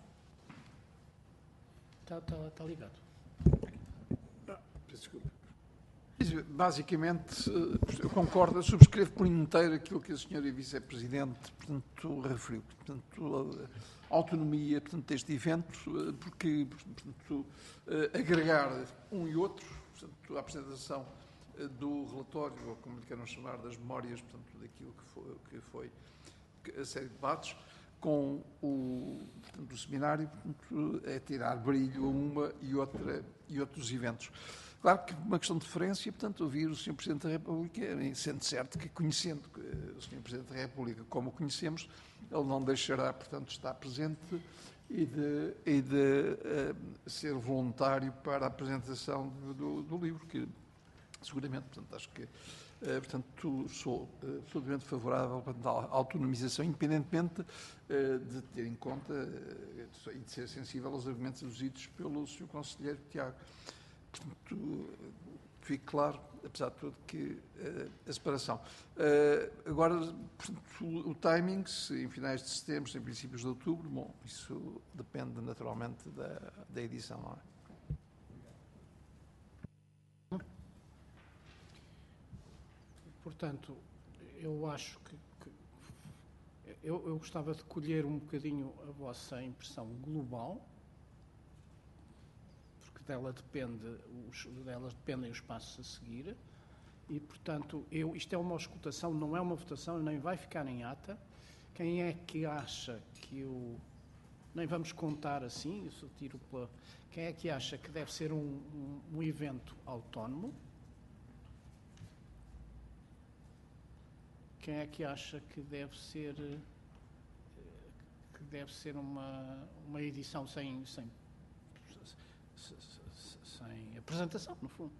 Está, está, está ligado. Desculpa. Basicamente, eu concordo, eu subscrevo por inteiro aquilo que a senhora Vice-Presidente, portanto, referiu. Portanto, a autonomia, portanto, deste evento, porque, portanto, agregar um e outro, portanto, a apresentação do relatório, ou como lhe queiram chamar, das memórias, portanto, daquilo que foi, que foi a série de debates, com o, portanto, o seminário, portanto, é tirar brilho a uma e, outra, e outros eventos. Claro que uma questão de referência, portanto, ouvir o senhor Presidente da República, sendo certo que, conhecendo o senhor Presidente da República como o conhecemos, ele não deixará, portanto, estar presente e de, e de uh, ser voluntário para a apresentação do, do, do livro, que seguramente, portanto, acho que, uh, portanto, sou uh, absolutamente favorável portanto, à autonomização, independentemente uh, de ter em conta uh, e de ser sensível aos argumentos aduzidos pelo senhor Conselheiro Tiago. Portanto, fique claro, apesar de tudo, que uh, a separação. Uh, agora, portanto, o, o timing, se em finais de setembro, se em princípios de outubro, bom, isso depende naturalmente da, da edição, não é? Portanto, eu acho que, que eu, eu gostava de colher um bocadinho a vossa impressão global, porque dela depende os, delas dependem os passos a seguir, e portanto, eu, isto é uma auscultação, não é uma votação, nem vai ficar em ata. Quem é que acha que eu, nem vamos contar assim, isso tiro pela, quem é que acha que deve ser um, um, um evento autónomo? Quem é que acha que deve ser que deve ser uma, uma edição sem, sem, sem apresentação, no fundo?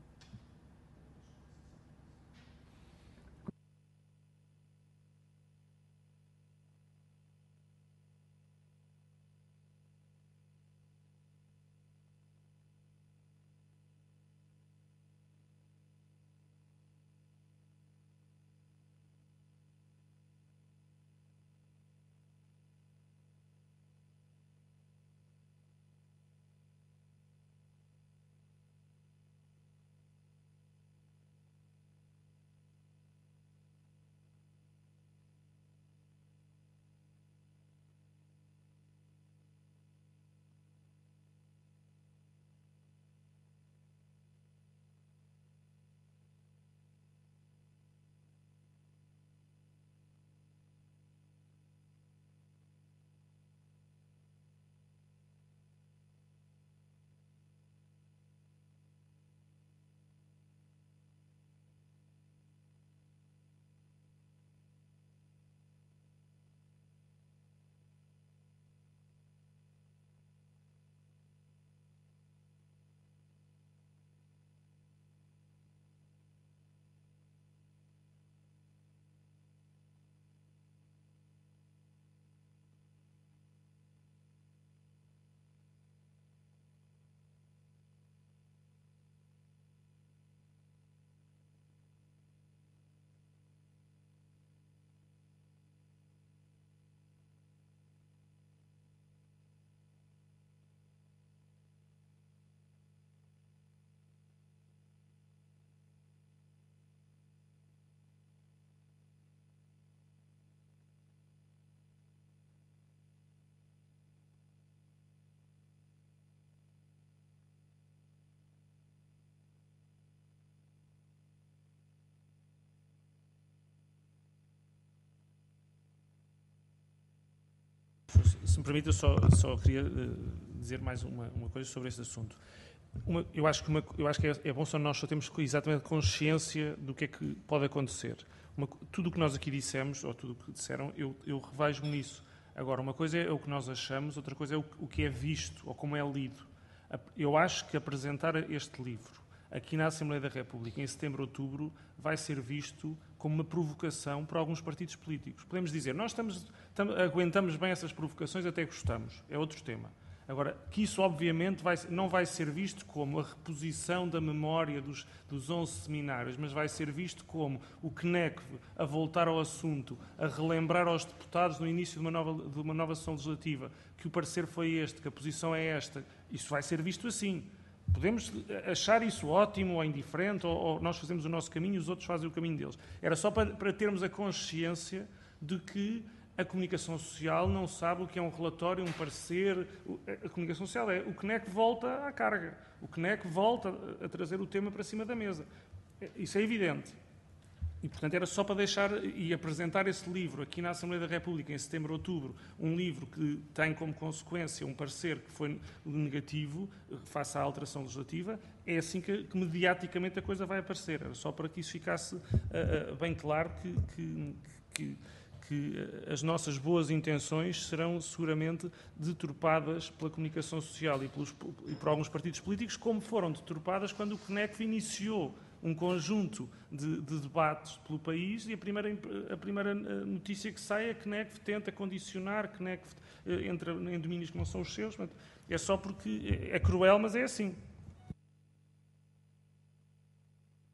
Se me permite, eu só, só queria uh, dizer mais uma, uma coisa sobre este assunto. Uma, eu acho que, uma, eu acho que é, é bom só nós só temos exatamente consciência do que é que pode acontecer. Uma, tudo o que nós aqui dissemos, ou tudo o que disseram, eu, eu revejo-me nisso. Agora, uma coisa é o que nós achamos, outra coisa é o, o que é visto, ou como é lido. Eu acho que apresentar este livro aqui na Assembleia da República, em setembro, outubro, vai ser visto como uma provocação para alguns partidos políticos. Podemos dizer, nós estamos, estamos, aguentamos bem essas provocações, até gostamos. É outro tema. Agora, que isso obviamente vai, não vai ser visto como a reposição da memória dos, dos onze seminários, mas vai ser visto como o C N E C a voltar ao assunto, a relembrar aos deputados no início de uma nova, de uma nova sessão legislativa que o parecer foi este, que a posição é esta. Isso vai ser visto assim. Podemos achar isso ótimo ou indiferente, ou, ou nós fazemos o nosso caminho e os outros fazem o caminho deles. Era só para, para termos a consciência de que a comunicação social não sabe o que é um relatório, um parecer. A comunicação social é o C N E C volta à carga. O C N E C volta a trazer o tema para cima da mesa. Isso é evidente. E, portanto, era só para deixar e apresentar esse livro aqui na Assembleia da República em setembro, outubro, um livro que tem como consequência um parecer que foi negativo face à alteração legislativa. É assim que, que mediaticamente a coisa vai aparecer. Era só para que isso ficasse uh, uh, bem claro que, que, que que as nossas boas intenções serão seguramente deturpadas pela comunicação social e, pelos, e por alguns partidos políticos, como foram deturpadas quando o C N E C iniciou um conjunto de, de debates pelo país e a primeira, a primeira notícia que sai é que C N E C tenta condicionar, que C N E C entra em domínios que não são os seus. É só porque é cruel, mas é assim.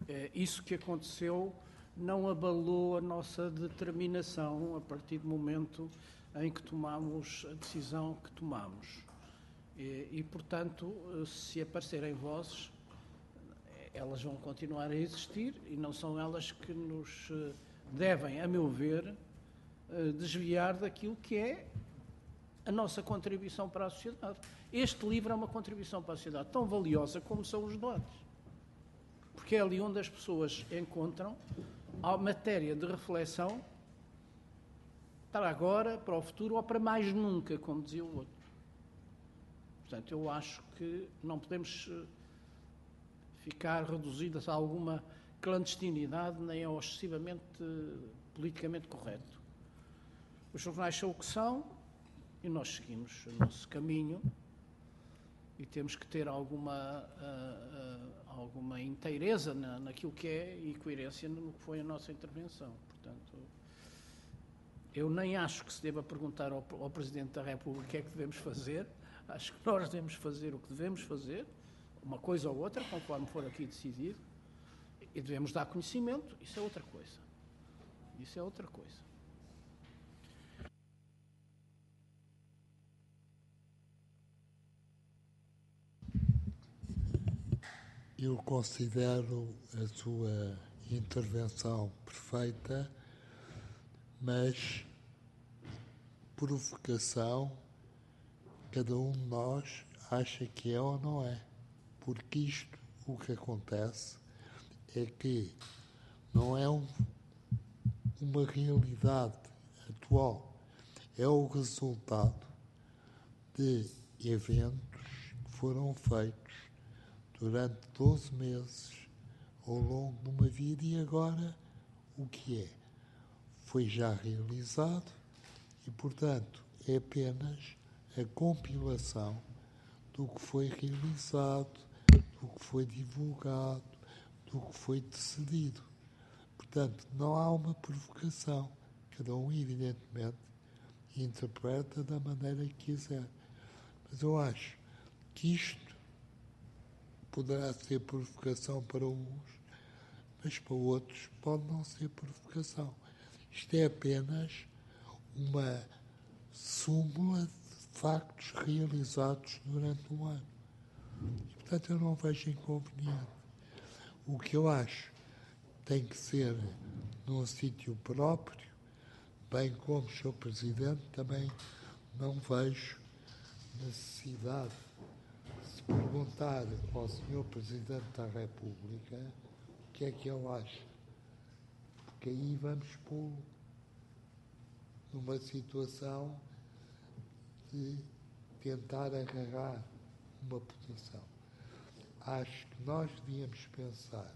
Isso que aconteceu não abalou a nossa determinação a partir do momento em que tomamos a decisão que tomamos. E, e, portanto, se aparecerem vozes, elas vão continuar a existir e não são elas que nos devem, a meu ver, desviar daquilo que é a nossa contribuição para a sociedade. Este livro é uma contribuição para a sociedade tão valiosa como são os debates. Porque é ali onde as pessoas encontram a matéria de reflexão para agora, para o futuro ou para mais nunca, como dizia o outro. Portanto, eu acho que não podemos ficar reduzidas a alguma clandestinidade nem ao excessivamente politicamente correto. Os jornais são o que são e nós seguimos o nosso caminho e temos que ter alguma, uh, uh, alguma inteireza na, naquilo que é e coerência no que foi a nossa intervenção. Portanto, eu nem acho que se deva perguntar ao, ao Presidente da República o que é que devemos fazer. Acho que nós devemos fazer o que devemos fazer, uma coisa ou outra, conforme for aqui decidido, e devemos dar conhecimento. Isso é outra coisa. Isso é outra coisa. Eu considero a sua intervenção perfeita, mas provocação, cada um de nós acha que é ou não é. Porque isto, o que acontece, é que não é um, uma realidade atual, é o resultado de eventos que foram feitos durante doze meses ao longo de uma vida e agora o que é? Foi já realizado e, portanto, é apenas a compilação do que foi realizado, do que foi divulgado, do que foi decidido. Portanto, não há uma provocação. Cada um, evidentemente, interpreta da maneira que quiser. Mas eu acho que isto poderá ser provocação para uns, mas para outros pode não ser provocação. Isto é apenas uma súmula de factos realizados durante um ano. E, portanto, eu não vejo inconveniente. O que eu acho tem que ser num sítio próprio, bem como o senhor Presidente, também não vejo necessidade de se perguntar ao senhor Presidente da República o que é que ele acha. Porque aí vamos pô-lo numa situação de tentar agarrar uma posição. Acho que nós devíamos pensar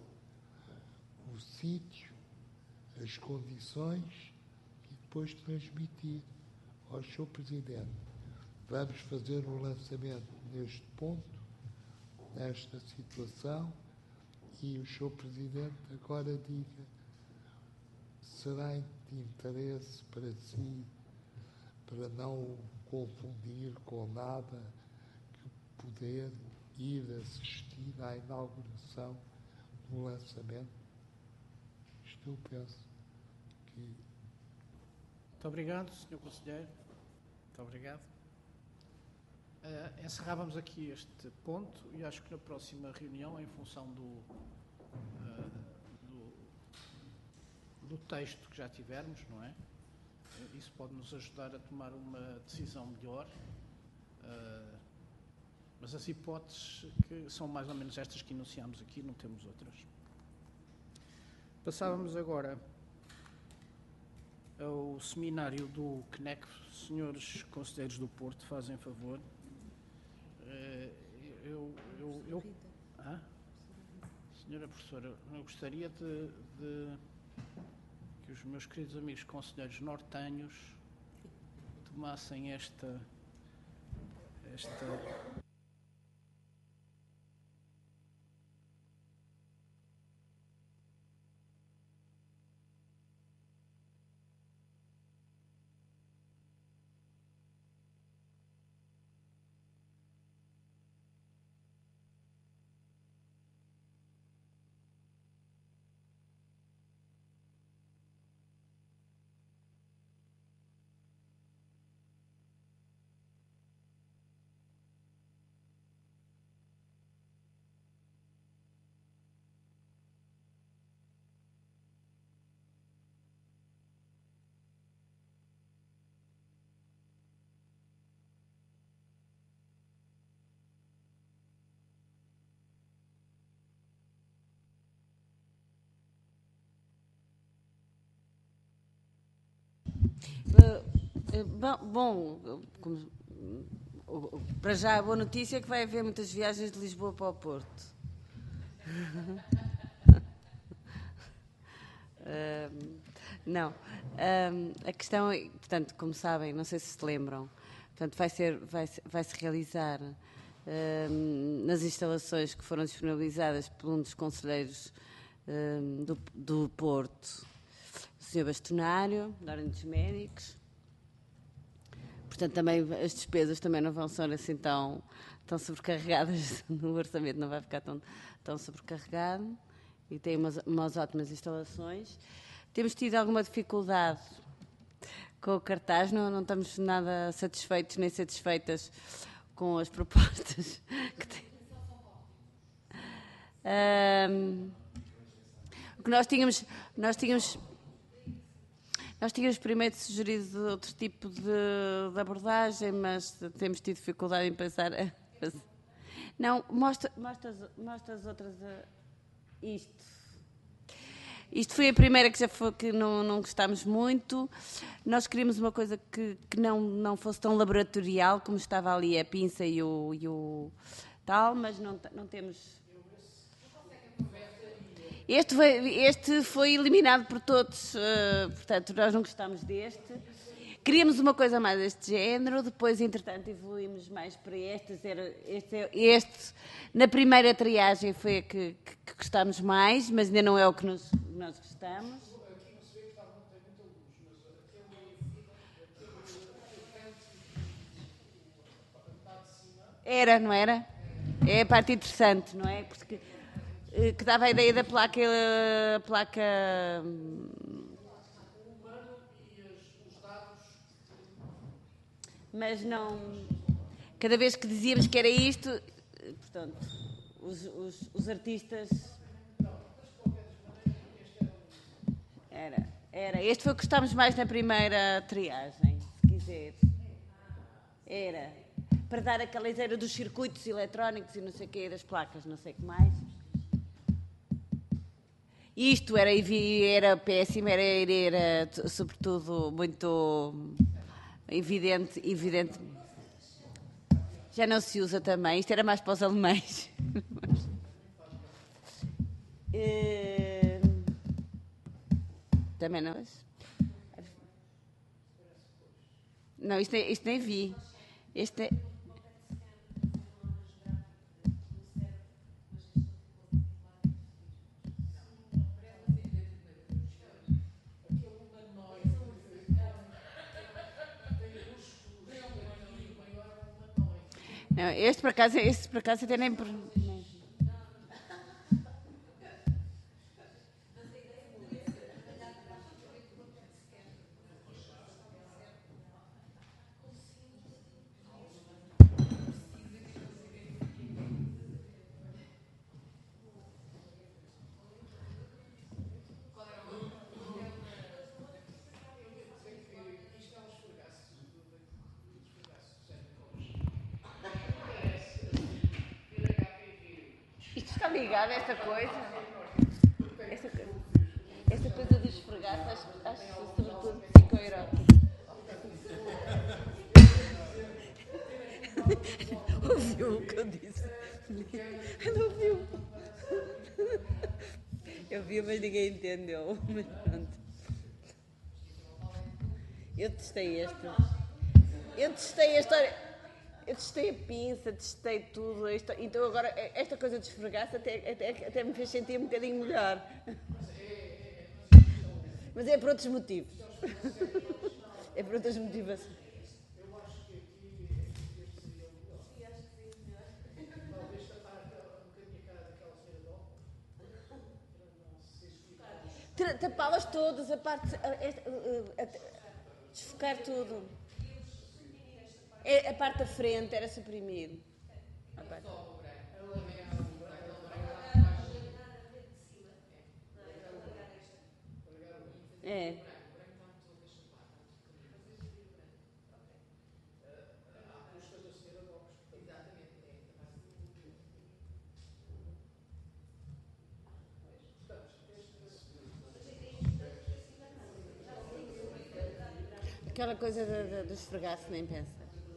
o sítio, as condições e depois transmitir ao senhor Presidente. Vamos fazer um lançamento neste ponto, nesta situação, e o senhor Presidente agora diga: será de interesse para si, para não confundir com nada, que poder ir assistir à inauguração do lançamento? Isto eu penso que... Muito obrigado, senhor Conselheiro. Muito obrigado. Uh, encerrávamos aqui este ponto e acho que na próxima reunião, em função do, uh, do, do texto que já tivermos, não é? Isso pode nos ajudar a tomar uma decisão melhor. Uh, mas as hipóteses que são mais ou menos estas que enunciámos aqui, não temos outras. Passávamos agora ao seminário do C N E C. Senhores Conselheiros do Porto, fazem favor. Eu, eu, eu, ah? Senhora Professora, eu gostaria de, de que os meus queridos amigos conselheiros nortenhos tomassem esta, esta Bom, bom como, para já a boa notícia é que vai haver muitas viagens de Lisboa para o Porto. um, não. Um, a questão é, portanto, como sabem, não sei se se lembram, portanto, vai ser, vai, vai-se realizar um, nas instalações que foram disponibilizadas por um dos conselheiros um, do, do Porto, o senhor Bastonário, da Ordem dos Médicos. Portanto, também as despesas também não vão ser assim tão, tão sobrecarregadas, no orçamento não vai ficar tão, tão sobrecarregado, e tem umas, umas ótimas instalações. Temos tido alguma dificuldade com o cartaz, não, não estamos nada satisfeitos nem satisfeitas com as propostas que tem. Um, o que nós tínhamos, nós tínhamos Nós tínhamos primeiro sugerido outro tipo de, de abordagem, mas temos tido dificuldade em pensar. Não, mostra, mostra, mostra as outras. Isto. Isto foi a primeira que já foi, que não, não gostámos muito. Nós queríamos uma coisa que, que não, não fosse tão laboratorial, como estava ali a pinça e o, e o tal, mas não, não temos. Este foi, este foi eliminado por todos, uh, portanto, nós não gostámos deste. Queríamos uma coisa mais deste género, depois, entretanto, evoluímos mais para este. Este, este na primeira triagem, foi a que, que, que gostámos mais, mas ainda não é o que nós, nós gostamos. Era, não era? É a parte interessante, não é? Porque que dava a ideia da placa, placa mas não, cada vez que dizíamos que era isto, portanto, os, os, os artistas era, era, este foi o que gostámos mais na primeira triagem, se quiser, era, para dar aquela ideia dos circuitos eletrónicos e não sei o quê, das placas, não sei o que mais. Isto era, era péssimo, era, era sobretudo muito evidente, evidente. Já não se usa também, isto era mais para os alemães. uh, também não. Não, isto, isto nem vi. Este é... Não, este por acaso, este por acaso até nem... Ligado a esta coisa, esta, esta coisa dos esfregaços, acho, acho sobretudo psicoerótico. Ouviu o que eu disse? Não ouviu. Eu vi, mas ninguém entendeu. Mas pronto. Eu testei este. Eu testei a história. Eu testei a pinça, testei tudo. Isto, então agora, esta coisa de esfregar-se até, até, até me fez sentir um bocadinho melhor. Mas é por outros motivos. É por outras motivações. Tapá-las todas, a parte... A, a, a, a, desfocar tudo. A parte da frente era suprimido. A parte... É. Aquela coisa do, do, do esfregaço, nem pensa.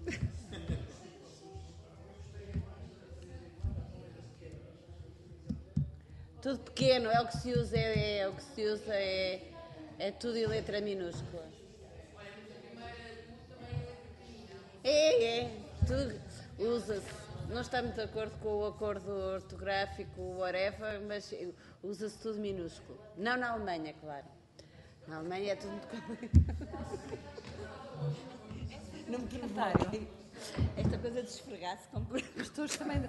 Tudo pequeno, é o que se usa, é, é o que se usa, é, é tudo em letra minúscula. É, é, tudo usa-se. Não estamos de acordo com o acordo ortográfico, whatever, mas usa-se tudo minúsculo. Não na Alemanha, claro. Na Alemanha é tudo muito complicado. Não me perguntem. Esta coisa de esfregar-se com... Os todos também...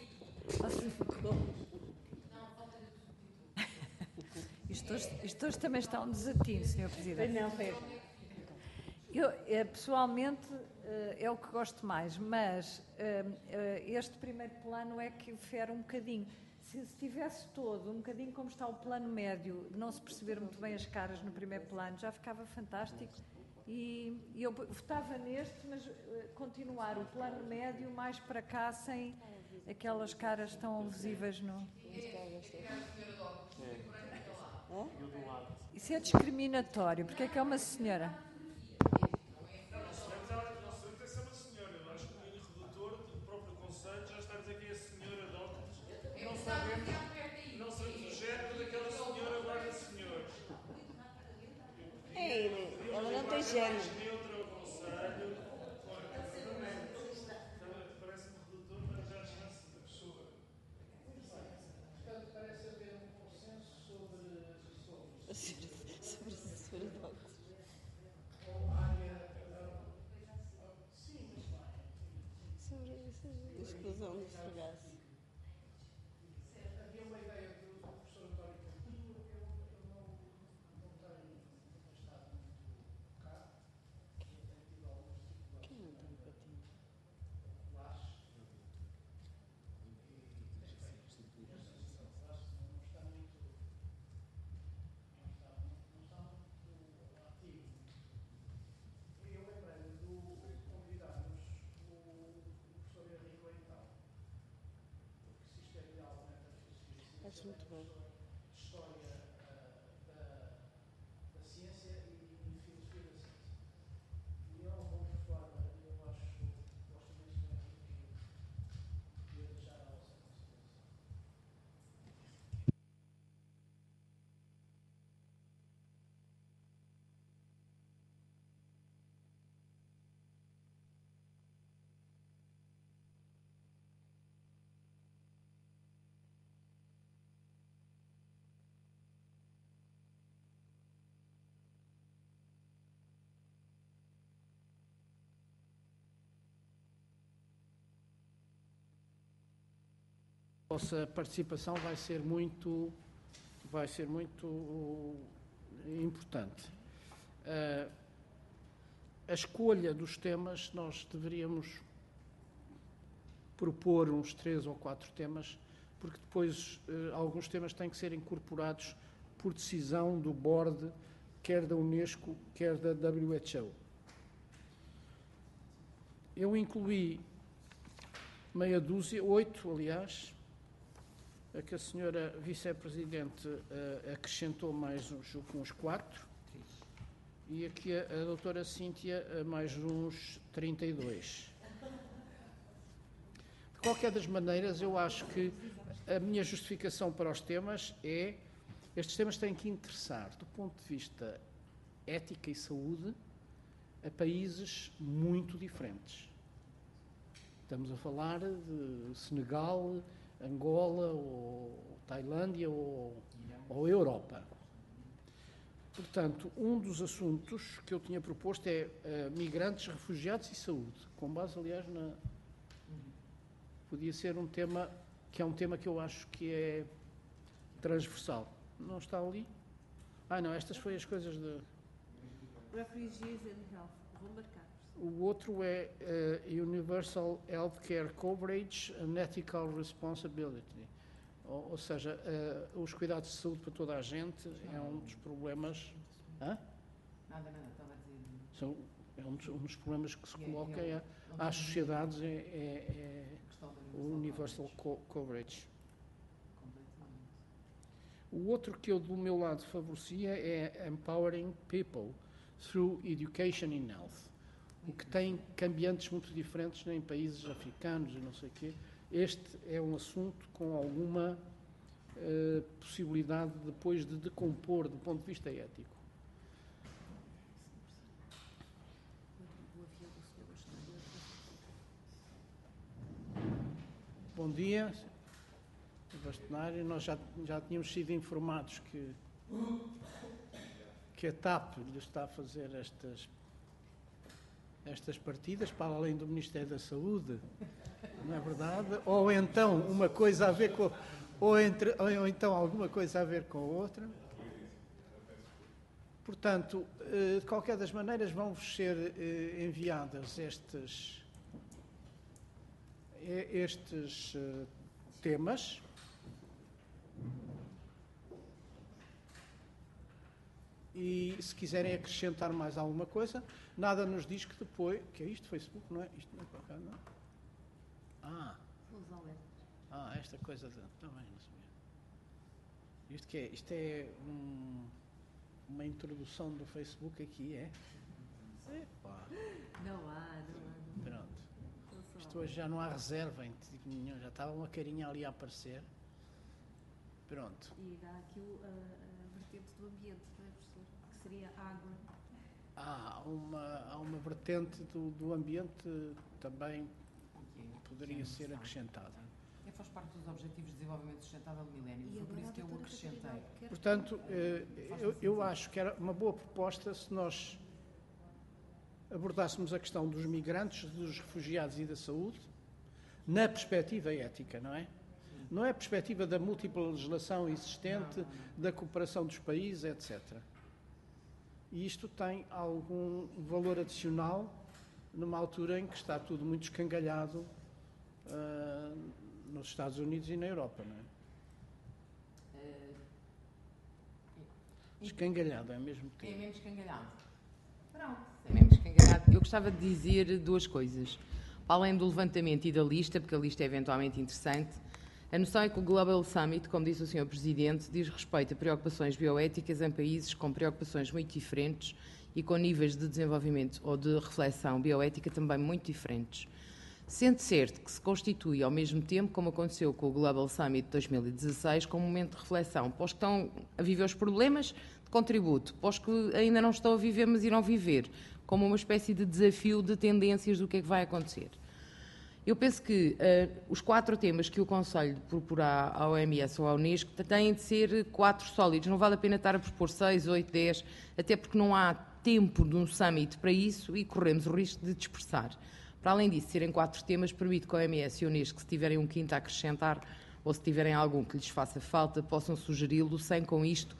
Isto hoje, isto hoje também está um desatino, senhor Presidente. Não, foi. Eu, eh, pessoalmente, eh, é o que gosto mais, mas eh, eh, este primeiro plano é que fere um bocadinho. Se estivesse todo um bocadinho como está o plano médio, de não se perceber muito bem as caras no primeiro plano, já ficava fantástico. E, e eu votava neste, mas eh, continuar o plano médio mais para cá, sem aquelas caras tão visíveis no... Isso é discriminatório, porque é que é uma senhora? Ela não tem género. Exclusão do esfregaço. Havia uma ideia do professor António Coutinho, eu não voltei afastado muito cá, eu tenho tido algumas dificuldades. Quem é António Coutinho? Lares. E não está muito. Não está muito. Não está muito ativo. E eu lembrei-me do convidarmos o professor Henrique Leitão, porque se isto é ideal, né, da filosofia, Acho muito bom. de história uh, da, da ciência e de filosofia da ciência. E é um bom professor, eu acho, gosto muito do Henrique e queria deixar a vossa consideração. A vossa participação vai ser muito, vai ser muito importante. Uh, a escolha dos temas, nós deveríamos propor uns três ou quatro temas, porque depois uh, alguns temas têm que ser incorporados por decisão do board, quer da Unesco, quer da W H O. Eu incluí meia dúzia, oito, aliás, a que a senhora vice-presidente uh, acrescentou mais uns, uns quatro, e aqui a, a doutora Cíntia uh, mais uns trinta e dois. De qualquer das maneiras, eu acho que a minha justificação para os temas é, estes temas têm que interessar, do ponto de vista ética e saúde, a países muito diferentes. Estamos a falar de Senegal, Angola, ou Tailândia, ou, ou Europa. Portanto, um dos assuntos que eu tinha proposto é uh, migrantes, refugiados e saúde, com base, aliás, na... Podia ser um tema, que é um tema que eu acho que é transversal. Não está ali? Ah, não, estas foram as coisas de... Refugees and Health. Vou marcar. O outro é uh, Universal Healthcare Coverage and Ethical Responsibility. Ou, ou seja, uh, os cuidados de saúde para toda a gente é um dos problemas... Hã? Nada, nada, estava a dizer... São, é um dos, um dos problemas que se É, coloca é, é, às sociedades é, é, é o Universal co Coverage. O outro que eu, do meu lado, favorecia é Empowering People. through education in health. O que tem cambiantes muito diferentes em países africanos e não sei o quê. Este é um assunto com alguma uh, possibilidade depois de decompor do ponto de vista ético. Bom dia, bastonário. Nós já, já tínhamos sido informados que, que a TAP lhe está a fazer estas, estas partidas para além do Ministério da Saúde, não é verdade? Ou então uma coisa a ver com, ou, entre, ou então alguma coisa a ver com a outra. Portanto, de qualquer das maneiras vão-vos ser enviadas estes estes uh, temas. E se quiserem acrescentar mais alguma coisa, nada nos diz que depois... Que é isto? Facebook, não é? Isto não é para cá, não? Ah. Ah, esta coisa de... Também não sabia. Isto que é? Isto é um, uma introdução do Facebook aqui, é? Epa. Não há, não há. Pronto. Isto hoje já não há reserva em nenhum, já estava uma carinha ali a aparecer. Pronto. E dá aqui o, a, a vertente do ambiente, não é, professor? Que seria água. Ah, uma, há uma vertente do, do ambiente também poderia ser acrescentada. É, faz parte dos Objetivos de Desenvolvimento Sustentável do Milénio, foi por isso que eu o acrescentei. Portanto, eu, eu acho que era uma boa proposta se nós abordássemos a questão dos migrantes, dos refugiados e da saúde, na perspectiva ética, não é? Não é a perspectiva da múltipla legislação existente, da cooperação dos países, etcétera. E isto tem algum valor adicional numa altura em que está tudo muito escangalhado uh, nos Estados Unidos e na Europa, não é? Escangalhado, é mesmo tempo. É mesmo escangalhado. Pronto. É mesmo escangalhado. Eu gostava de dizer duas coisas. Para além do levantamento e da lista, porque a lista é eventualmente interessante, a noção é que o Global Summit, como disse o senhor Presidente, diz respeito a preocupações bioéticas em países com preocupações muito diferentes e com níveis de desenvolvimento ou de reflexão bioética também muito diferentes. Sendo certo que se constitui ao mesmo tempo, como aconteceu com o Global Summit de dois mil e dezasseis, como um momento de reflexão para os que estão a viver os problemas, de contributo, para os que ainda não estão a viver, mas irão viver, como uma espécie de desafio de tendências do que é que vai acontecer. Eu penso que uh, os quatro temas que o Conselho proporá à O M S ou à Unesco têm de ser quatro sólidos. Não vale a pena estar a propor seis, oito, dez, até porque não há tempo de um summit para isso e corremos o risco de dispersar. Para além disso, serem quatro temas, permite que a O M S e a Unesco, se tiverem um quinto a acrescentar ou se tiverem algum que lhes faça falta, possam sugeri-lo sem, com isto,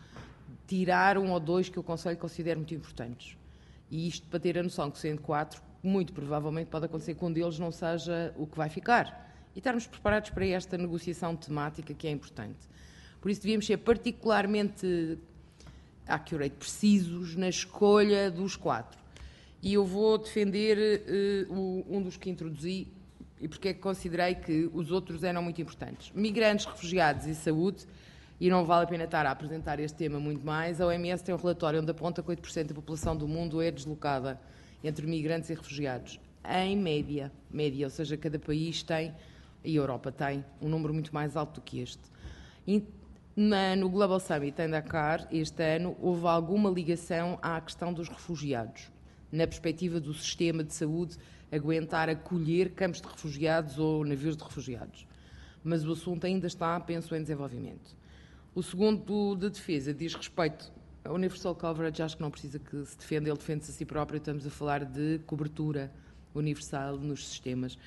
tirar um ou dois que o Conselho considere muito importantes. E isto para ter a noção que, sendo quatro, muito provavelmente pode acontecer que um deles não seja o que vai ficar. E estarmos preparados para esta negociação temática que é importante. Por isso devíamos ser particularmente accurate, precisos na escolha dos quatro. E eu vou defender uh, o, um dos que introduzi e porque é que considerei que os outros eram muito importantes. Migrantes, refugiados e saúde, e não vale a pena estar a apresentar este tema muito mais. A O M S tem um relatório onde aponta que oito por cento da população do mundo é deslocada entre migrantes e refugiados, em média, média, ou seja, cada país tem, e a Europa tem, um número muito mais alto do que este. E na, no Global Summit em Dakar, este ano, houve alguma ligação à questão dos refugiados, na perspectiva do sistema de saúde aguentar acolher campos de refugiados ou navios de refugiados. Mas o assunto ainda está, penso, em desenvolvimento. O segundo de defesa diz respeito a Universal Coverage, acho que não precisa que se defenda, ele defende-se a si próprio, estamos a falar de cobertura universal nos sistemas.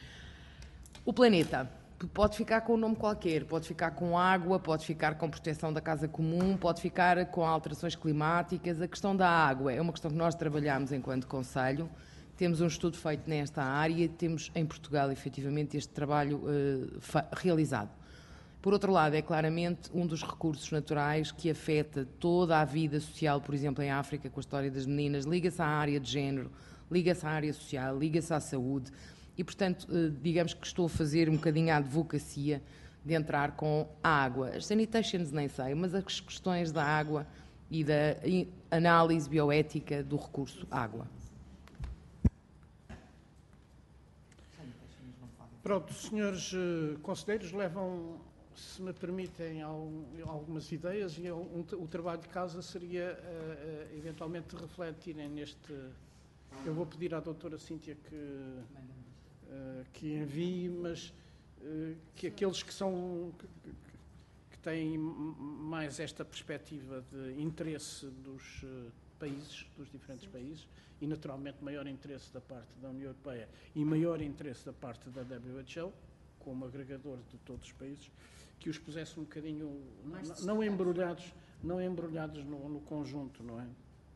O planeta pode ficar com um nome qualquer, pode ficar com água, pode ficar com proteção da casa comum, pode ficar com alterações climáticas. A questão da água é uma questão que nós trabalhamos enquanto Conselho, temos um estudo feito nesta área, temos em Portugal, efetivamente, este trabalho uh, realizado. Por outro lado, é claramente um dos recursos naturais que afeta toda a vida social, por exemplo, em África, com a história das meninas, liga-se à área de género, liga-se à área social, liga-se à saúde e, portanto, digamos que estou a fazer um bocadinho a advocacia de entrar com a água. As sanitations nem sei, mas as questões da água e da análise bioética do recurso água. Pronto, senhores uh, conselheiros, levam, se me permitem, algum, algumas ideias e um, o trabalho de casa seria, uh, uh, eventualmente, refletirem neste... Eu vou pedir à doutora Cíntia que, uh, que envie, mas uh, que aqueles que são... Que, que têm mais esta perspectiva de interesse dos uh, países, dos diferentes países, e naturalmente maior interesse da parte da União Europeia e maior interesse da parte da W H O, como agregador de todos os países, que os pusesse um bocadinho, não, não embrulhados, não embrulhados no, no conjunto, não é?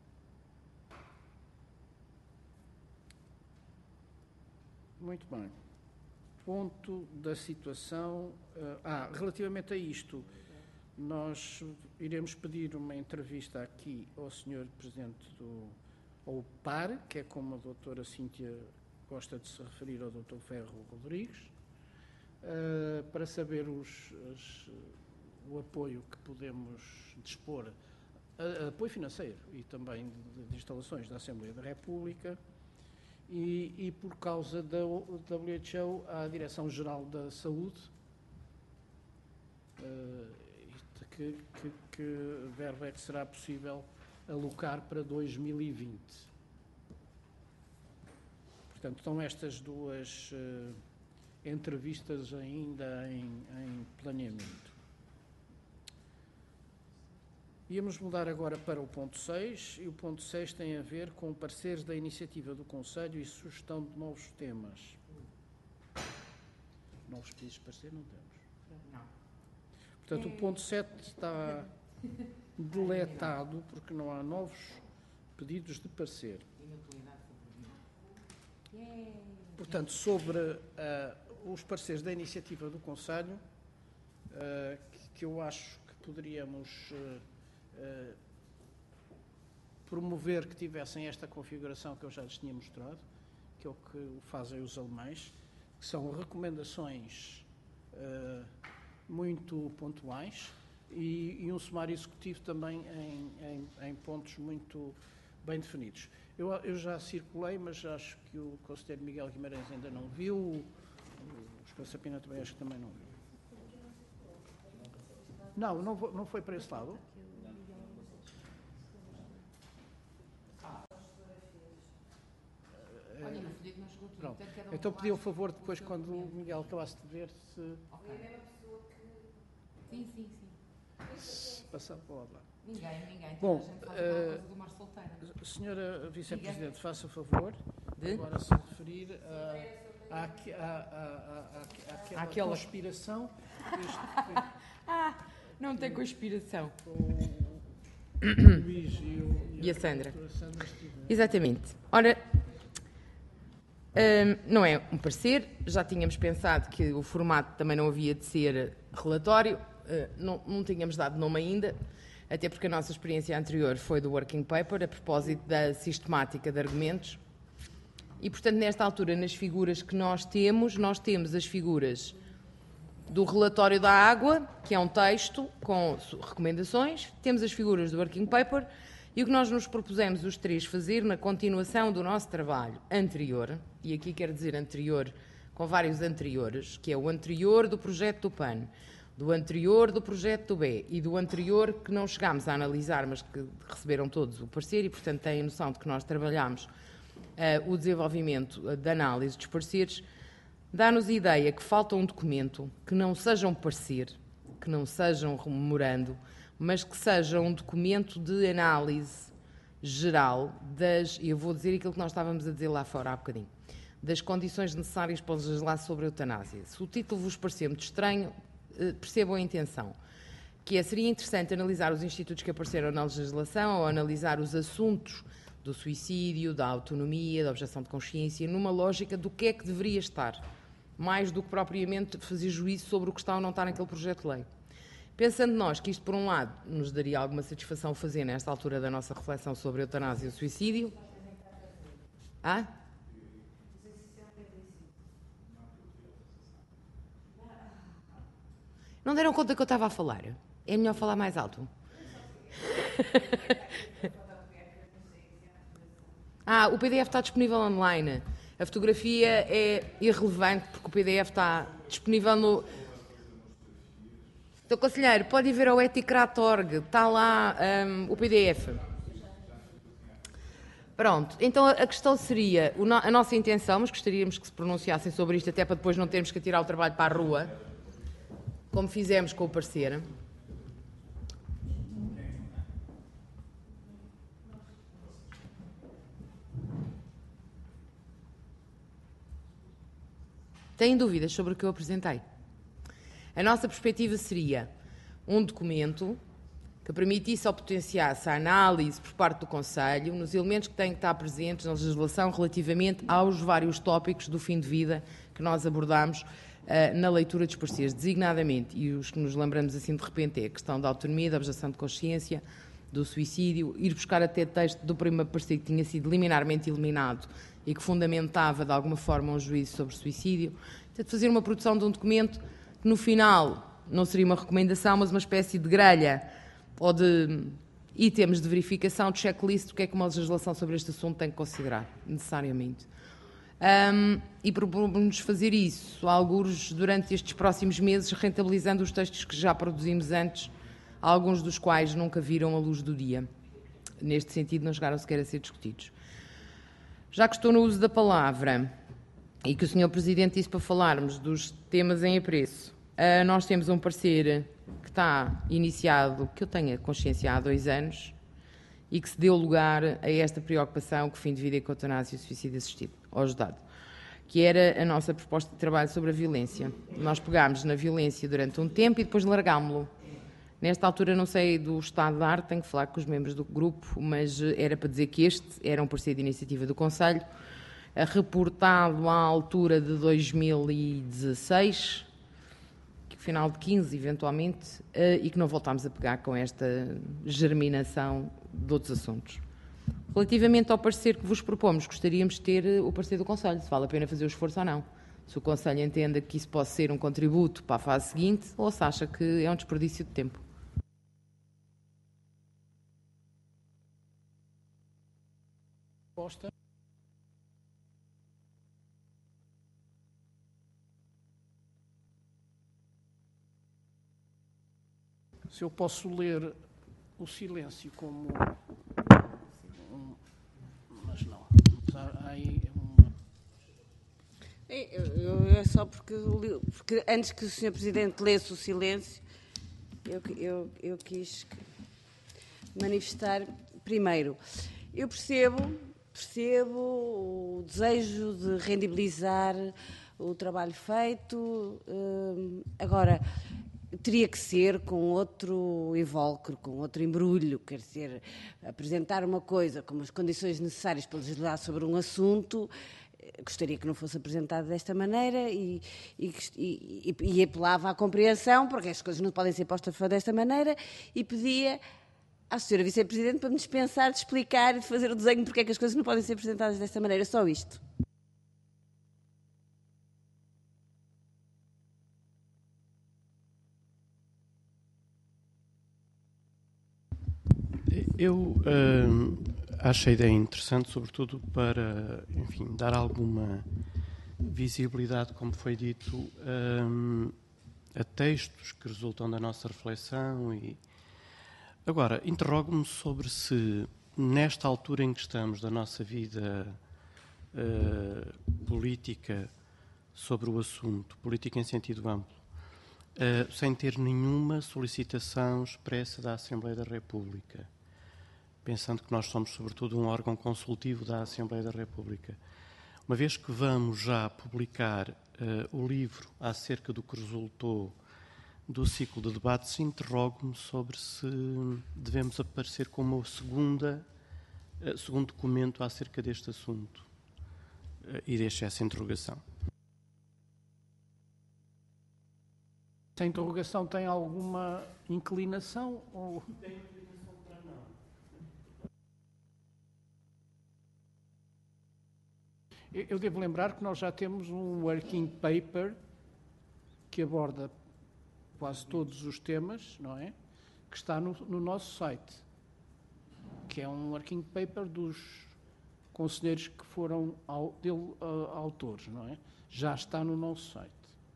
Muito bem. Ponto da situação. Uh, ah, relativamente a isto, nós iremos pedir uma entrevista aqui ao senhor Presidente do ao P A R, que é como a doutora Cíntia gosta de se referir ao doutor Ferro Rodrigues, uh, para saber os, as, o apoio que podemos dispor, uh, apoio financeiro e também de, de instalações da Assembleia da República, e, e por causa da W H O, à Direção-Geral da Saúde, uh, que, que, que verbo é que será possível alocar para dois mil e vinte. Portanto, estão estas duas uh, entrevistas ainda em, em planeamento. Íamos mudar agora para o ponto seis, e o ponto seis tem a ver com pareceres da iniciativa do Conselho e sugestão de novos temas. Novos pedidos de parecer não temos. Não. Portanto, o ponto sete está deletado porque não há novos pedidos de parecer. Portanto, sobre uh, os pareceres da iniciativa do Conselho, uh, que, que eu acho que poderíamos uh, uh, promover que tivessem esta configuração que eu já lhes tinha mostrado, que é o que fazem os alemães, que são recomendações uh, muito pontuais, E, e um sumário executivo também em, em, em pontos muito bem definidos. Eu, eu já circulei, mas acho que o conselheiro Miguel Guimarães ainda não viu, o Escola Pina também acho que também não viu. Não, não, vou, não foi para esse lado? Olha, no folheto não chegou tudo. Então pedi o favor depois, quando o Miguel acabasse de ver, se... Okay. Sim, sim, sim. Passar para o lado lá. Ninguém, ninguém. Bom, uh, do Mar Solteira. Senhora Vice-Presidente, faça o favor de agora se referir a, a, a, a, a, àquela conspiração. Ah, não tem conspiração. O Luís e, o, e a Sandra. A Sandra Exatamente. Ora, um, não é um parecer, já tínhamos pensado que o formato também não havia de ser relatório. Uh, não, não tínhamos dado nome ainda, até porque a nossa experiência anterior foi do working paper, a propósito da sistemática de argumentos. E, portanto, nesta altura, nas figuras que nós temos, nós temos as figuras do relatório da água, que é um texto com recomendações, temos as figuras do working paper, e o que nós nos propusemos os três fazer na continuação do nosso trabalho anterior, e aqui quero dizer anterior com vários anteriores, que é o anterior do projeto do P A N, do anterior do projeto do B e do anterior que não chegámos a analisar, mas que receberam todos o parecer e, portanto, têm noção de que nós trabalhámos uh, o desenvolvimento de análise dos pareceres, dá-nos a ideia que falta um documento que não seja um parecer, que não seja um memorando, mas que seja um documento de análise geral das, e eu vou dizer aquilo que nós estávamos a dizer lá fora há bocadinho, das condições necessárias para legislar sobre a eutanásia. Se o título vos parecer muito estranho, percebam a intenção, que é, seria interessante analisar os institutos que apareceram na legislação ou analisar os assuntos do suicídio, da autonomia, da objeção de consciência, numa lógica do que é que deveria estar, mais do que propriamente fazer juízo sobre o que está ou não está naquele projeto de lei. Pensando nós que isto, por um lado, nos daria alguma satisfação fazer nesta altura da nossa reflexão sobre a eutanásia e o suicídio. Ah? Não deram conta que eu estava a falar? É melhor falar mais alto. Ah, o P D F está disponível online. A fotografia é irrelevante porque o P D F está disponível no... Então, conselheiro, pode ir ver ao eticrat ponto org, está lá um, o P D F. Pronto, então a questão seria, a nossa intenção, mas gostaríamos que se pronunciassem sobre isto, até para depois não termos que tirar o trabalho para a rua, como fizemos com o parecer. Têm dúvidas sobre o que eu apresentei? A nossa perspectiva seria um documento que permitisse ou potenciasse a análise por parte do Conselho nos elementos que têm que estar presentes na legislação relativamente aos vários tópicos do fim de vida que nós abordamos uh, na leitura dos pareceres, designadamente, e os que nos lembramos assim de repente é a questão da autonomia, da objeção de consciência, do suicídio, ir buscar até texto do primeiro parecer que tinha sido liminarmente eliminado e que fundamentava de alguma forma um juízo sobre suicídio, portanto, fazer uma produção de um documento que no final não seria uma recomendação, mas uma espécie de grelha ou de itens de verificação, de checklist do que é que uma legislação sobre este assunto tem que considerar, necessariamente. Um, e propomos fazer isso, alguns durante estes próximos meses, rentabilizando os textos que já produzimos antes, alguns dos quais nunca viram a luz do dia. Neste sentido, não chegaram sequer a ser discutidos. Já que estou no uso da palavra e que o senhor Presidente disse para falarmos dos temas em apreço, uh, nós temos um parecer que está iniciado, que eu tenho consciência há dois anos, e que se deu lugar a esta preocupação que fim de vida e com eutanásia e suicídio assistido, ou ajudado, que era a nossa proposta de trabalho sobre a violência. Nós pegámos na violência durante um tempo e depois largámo-lo. Nesta altura não sei do estado da arte, tenho que falar com os membros do grupo, mas era para dizer que este era um parecer de iniciativa do Conselho, reportado à altura de dois mil e dezasseis, final de quinze, eventualmente, e que não voltámos a pegar com esta germinação de outros assuntos. Relativamente ao parecer que vos propomos, gostaríamos de ter o parecer do Conselho, se vale a pena fazer o esforço ou não. Se o Conselho entenda que isso pode ser um contributo para a fase seguinte, ou se acha que é um desperdício de tempo. Posta. Se eu posso ler o silêncio como um, mas não. Há aí uma... Eu, eu, é só porque, porque antes que o senhor Presidente lesse o silêncio, eu, eu, eu quis manifestar primeiro. Eu percebo, percebo o desejo de rendibilizar o trabalho feito. Agora, teria que ser com outro invólucro, com outro embrulho, quer dizer, apresentar uma coisa como as condições necessárias para legislar sobre um assunto, gostaria que não fosse apresentado desta maneira e, e, e, e apelava à compreensão, porque as coisas não podem ser postas desta maneira, e pedia à senhora Vice-Presidente para me dispensar de explicar e de fazer o desenho porque é que as coisas não podem ser apresentadas desta maneira, só isto. Eu uh, acho a ideia interessante, sobretudo para, enfim, dar alguma visibilidade, como foi dito, uh, a textos que resultam da nossa reflexão. E agora, interrogo-me sobre se, nesta altura em que estamos da nossa vida uh, política sobre o assunto, política em sentido amplo, uh, sem ter nenhuma solicitação expressa da Assembleia da República, pensando que nós somos, sobretudo, um órgão consultivo da Assembleia da República. Uma vez que vamos já publicar uh, o livro acerca do que resultou do ciclo de debates, interrogo-me sobre se devemos aparecer como uma segunda, uh, segundo documento acerca deste assunto. Uh, e deixo essa interrogação. Essa interrogação tem alguma inclinação? Ou... Eu devo lembrar que nós já temos um working paper que aborda quase todos os temas, não é? Que está no, no nosso site. que é um working paper dos conselheiros que foram ao, dele uh, autores, não é? Já está no nosso site.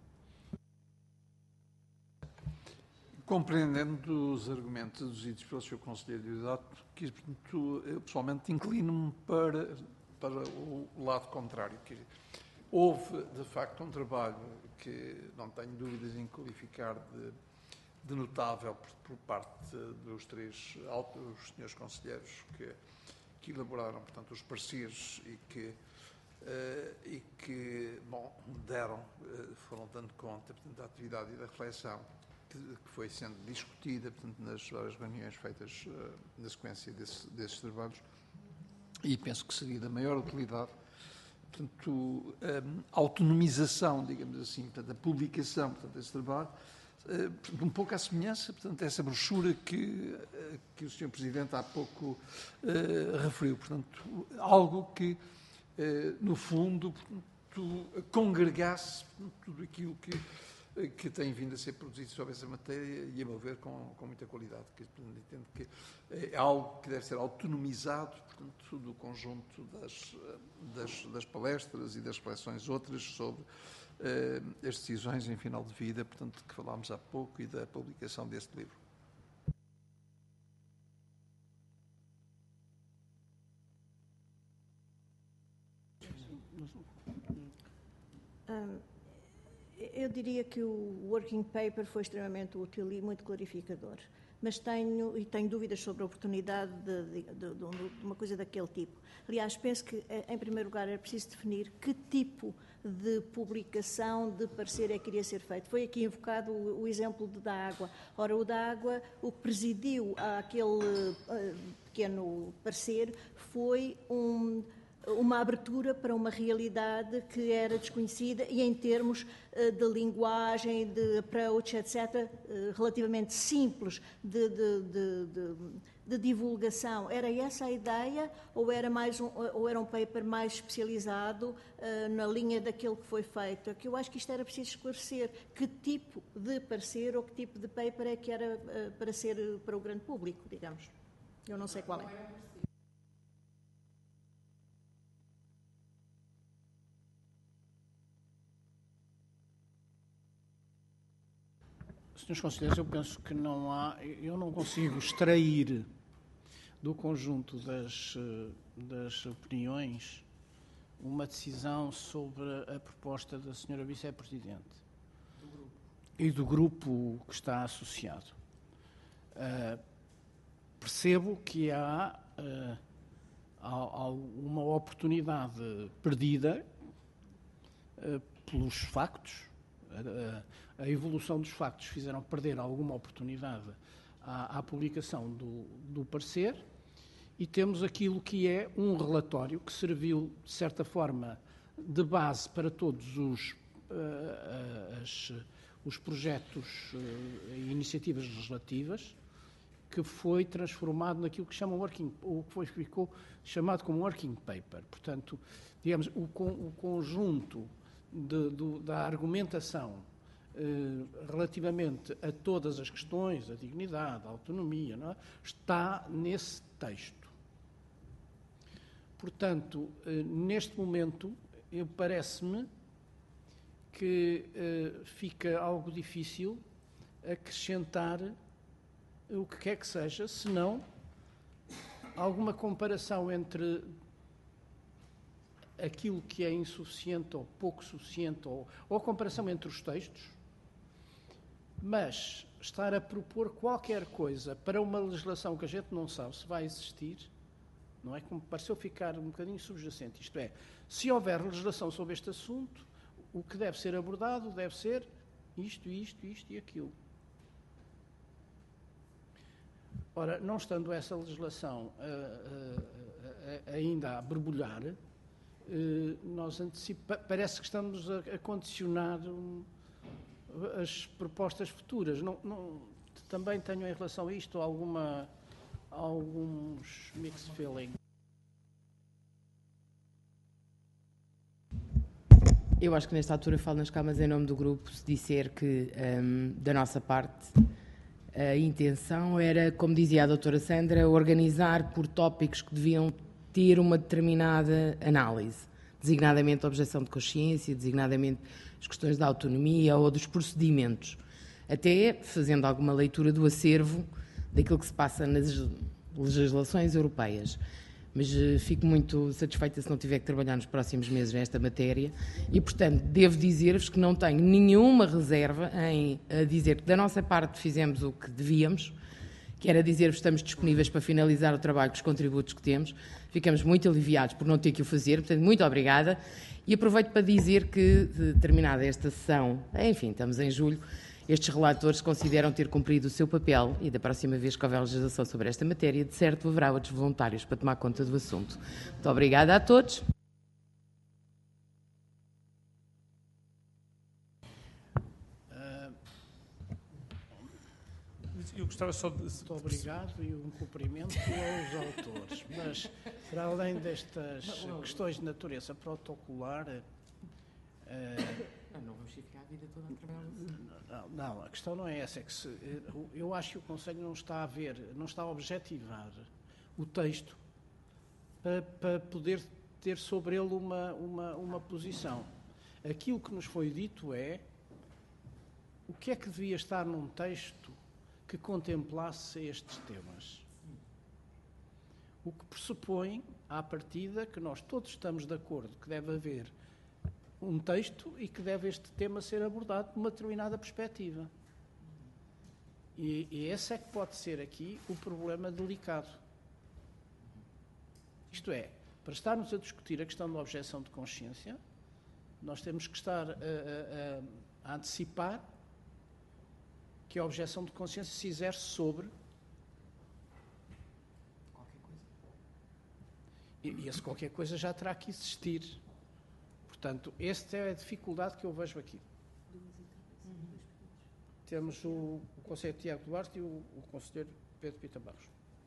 Compreendendo os argumentos deduzidos pelo senhor Conselheiro Diodato, que, portanto, eu pessoalmente inclino-me para, para o lado contrário. Que houve, de facto, um trabalho que não tenho dúvidas em qualificar de, de notável por, por parte dos três altos senhores conselheiros que, que elaboraram, portanto, os pareceres e que, uh, e que bom, deram, uh, foram dando conta, portanto, da atividade e da reflexão que foi sendo discutida, portanto, nas várias reuniões feitas uh, na sequência desse, desses trabalhos, e penso que seria da maior utilidade, portanto, um, a autonomização, digamos assim, portanto, a publicação, portanto, desse trabalho, uh, portanto, um pouco à semelhança, portanto, dessa brochura que, uh, que o senhor Presidente há pouco uh, referiu, portanto, algo que, uh, no fundo, portanto, congregasse portanto, tudo aquilo que que tem vindo a ser produzido sobre essa matéria e, a meu ver, com, com muita qualidade. Que, entendo que é algo que deve ser autonomizado, portanto, do conjunto das, das, das palestras e das reflexões outras sobre eh, as decisões em final de vida, portanto, que falámos há pouco, e da publicação deste livro. Um, Eu diria que o working paper foi extremamente útil e muito clarificador, mas tenho, e tenho dúvidas sobre a oportunidade de, de, de, de uma coisa daquele tipo. Aliás, penso que, em primeiro lugar, era preciso definir que tipo de publicação de parecer é que iria ser feito. Foi aqui invocado o, o exemplo de, da água. Ora, o da água, o que presidiu àquele uh, pequeno parecer foi um... uma abertura para uma realidade que era desconhecida e, em termos uh, de linguagem, de approach, etcétera, uh, relativamente simples de, de, de, de, de divulgação. Era essa a ideia ou era, mais um, ou era um paper mais especializado uh, na linha daquilo que foi feito? Que eu acho que isto era preciso esclarecer. Que tipo de parecer ou que tipo de paper é que era uh, para ser uh, para o grande público, digamos? Eu não sei qual é. Senhores Conselheiros, eu penso que não há, eu não consigo extrair do conjunto das, das opiniões uma decisão sobre a proposta da senhora Vice-Presidente e do grupo que está associado. Uh, percebo que há, uh, há uma oportunidade perdida uh, pelos factos. A evolução dos factos fizeram perder alguma oportunidade à, à publicação do, do parecer, e temos aquilo que é um relatório que serviu, de certa forma, de base para todos os, uh, as, os projetos e uh, iniciativas legislativas, que foi transformado naquilo que chamam working, ou que foi, ficou chamado como working paper. Portanto, digamos, o, o conjunto De, do, da argumentação eh, relativamente a todas as questões, a dignidade, a autonomia, não é? Está nesse texto. Portanto, eh, neste momento, eu parece-me que eh, fica algo difícil acrescentar o que quer que seja, senão alguma comparação entre aquilo que é insuficiente ou pouco suficiente, ou, ou a comparação entre os textos, mas estar a propor qualquer coisa para uma legislação que a gente não sabe se vai existir, não é? Como pareceu ficar um bocadinho subjacente. Isto é, se houver legislação sobre este assunto, o que deve ser abordado deve ser isto, isto, isto e aquilo. Ora, não estando essa legislação uh, uh, uh, ainda a borbulhar, Uh, nós antecipa, parece que estamos a, a condicionar um, as propostas futuras. Não, não, também tenho em relação a isto alguma, alguns mixed feelings. Eu acho que nesta altura falo nas camas em nome do grupo, se disser que, um, da nossa parte, A intenção era, como dizia a doutora Sandra, organizar por tópicos que deviam ter uma determinada análise, designadamente a objeção de consciência, designadamente as questões da autonomia ou dos procedimentos, até fazendo alguma leitura do acervo daquilo que se passa nas legislações europeias. Mas uh, fico muito satisfeita se não tiver que trabalhar nos próximos meses nesta matéria e, portanto, devo dizer-vos que não tenho nenhuma reserva em uh, dizer que da nossa parte fizemos o que devíamos, que era dizer-vos que estamos disponíveis para finalizar o trabalho com os contributos que temos. Ficamos muito aliviados por não ter que o fazer, portanto, muito obrigada. E aproveito para dizer que, terminada esta sessão, enfim, estamos em julho, estes relatores consideram ter cumprido o seu papel e da próxima vez que houver legislação sobre esta matéria, de certo haverá outros voluntários para tomar conta do assunto. Muito obrigada a todos. Eu gostava só de... Muito obrigado e um cumprimento aos autores. Mas, para além destas questões de natureza protocolar... Uh, não vamos ficar a vida toda a trabalhar. Não, não, a questão não é essa. É que se, eu acho que o Conselho não está a ver, não está a objetivar o texto para, para poder ter sobre ele uma, uma, uma posição. Aquilo que nos foi dito é o que é que devia estar num texto que contemplasse estes temas. O que pressupõe, à partida, que nós todos estamos de acordo que deve haver um texto e que deve este tema ser abordado de uma determinada perspectiva. E, e esse é que pode ser aqui o problema delicado. Isto é, para estarmos a discutir a questão da objeção de consciência, nós temos que estar a, a, a antecipar que a objeção de consciência se exerce sobre qualquer coisa. E, e esse qualquer coisa já terá que existir. Portanto, esta é a dificuldade que eu vejo aqui. Uhum. Temos o, o Conselheiro Tiago Duarte e o, o Conselheiro Pedro Pita Barros.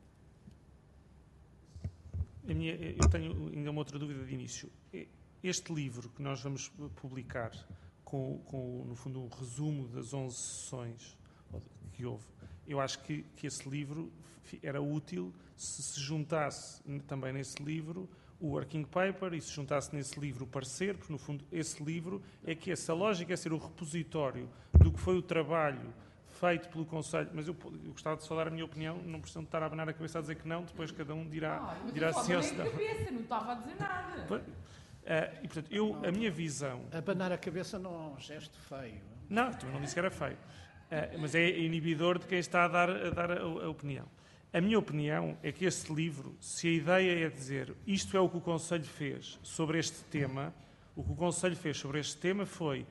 A minha, eu tenho ainda uma outra dúvida de início. Este livro que nós vamos publicar, com, com no fundo, um resumo das onze sessões que houve, eu acho que, que esse livro era útil se se juntasse também nesse livro o working paper e se juntasse nesse livro o parecer, porque no fundo esse livro é que essa lógica é ser o repositório do que foi o trabalho feito pelo Conselho, mas eu, eu gostava de só dar a minha opinião, não precisam de estar a abanar a cabeça a dizer que não, depois cada um dirá, ah, dirá sim ou se não. Cabeça, não estava a dizer nada. Uh, e portanto, eu, a minha visão... Abanar a cabeça não é um gesto feio. Não, também não disse que era feio, uh, mas é inibidor de quem está a dar, a, dar a, a opinião. A minha opinião é que este livro, se a ideia é dizer isto é o que o Conselho fez sobre este tema, o que o Conselho fez sobre este tema foi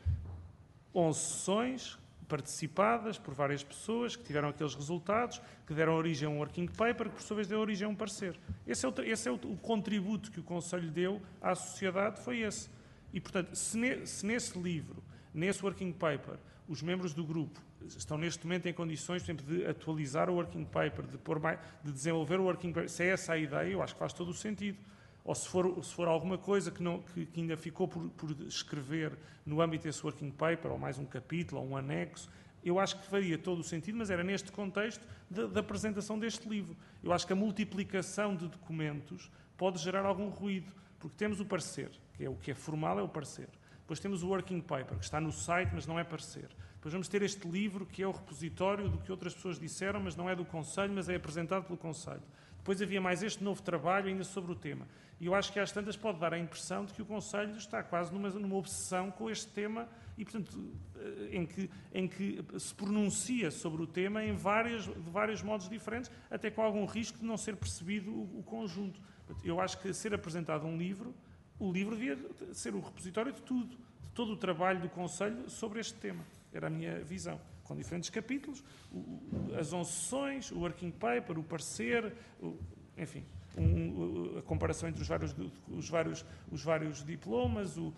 onze sessões participadas por várias pessoas que tiveram aqueles resultados, que deram origem a um working paper, que por sua vez deu origem a um parecer. Esse é o, esse é o, o contributo que o Conselho deu à sociedade, foi esse. E, portanto, se, ne, se nesse livro, nesse working paper, os membros do grupo estão neste momento em condições, por exemplo, de atualizar o working paper, de, pôr mais, de desenvolver o working paper, se é essa a ideia, eu acho que faz todo o sentido. Ou se for, se for alguma coisa que, não, que, que ainda ficou por, por escrever no âmbito desse working paper, ou mais um capítulo, ou um anexo, eu acho que faria todo o sentido, mas era neste contexto da, da apresentação deste livro. Eu acho que a multiplicação de documentos pode gerar algum ruído, porque temos o parecer, que é o que é formal, é o parecer. Depois temos o working paper, que está no site, mas não é parecer. Depois vamos ter este livro, que é o repositório do que outras pessoas disseram, mas não é do Conselho, mas é apresentado pelo Conselho. Depois havia mais este novo trabalho ainda sobre o tema. E eu acho que às tantas pode dar a impressão de que o Conselho está quase numa, numa obsessão com este tema e, portanto, em que, em que se pronuncia sobre o tema em várias, de vários modos diferentes, até com algum risco de não ser percebido o, o conjunto. Eu acho que, ser apresentado um livro, o livro devia ser o repositório de tudo, de todo o trabalho do Conselho sobre este tema. Era a minha visão. Com diferentes capítulos, o, o, as onze sessões, o working paper, o parecer, o, enfim, um, a comparação entre os vários, os vários, os vários diplomas, o, uh,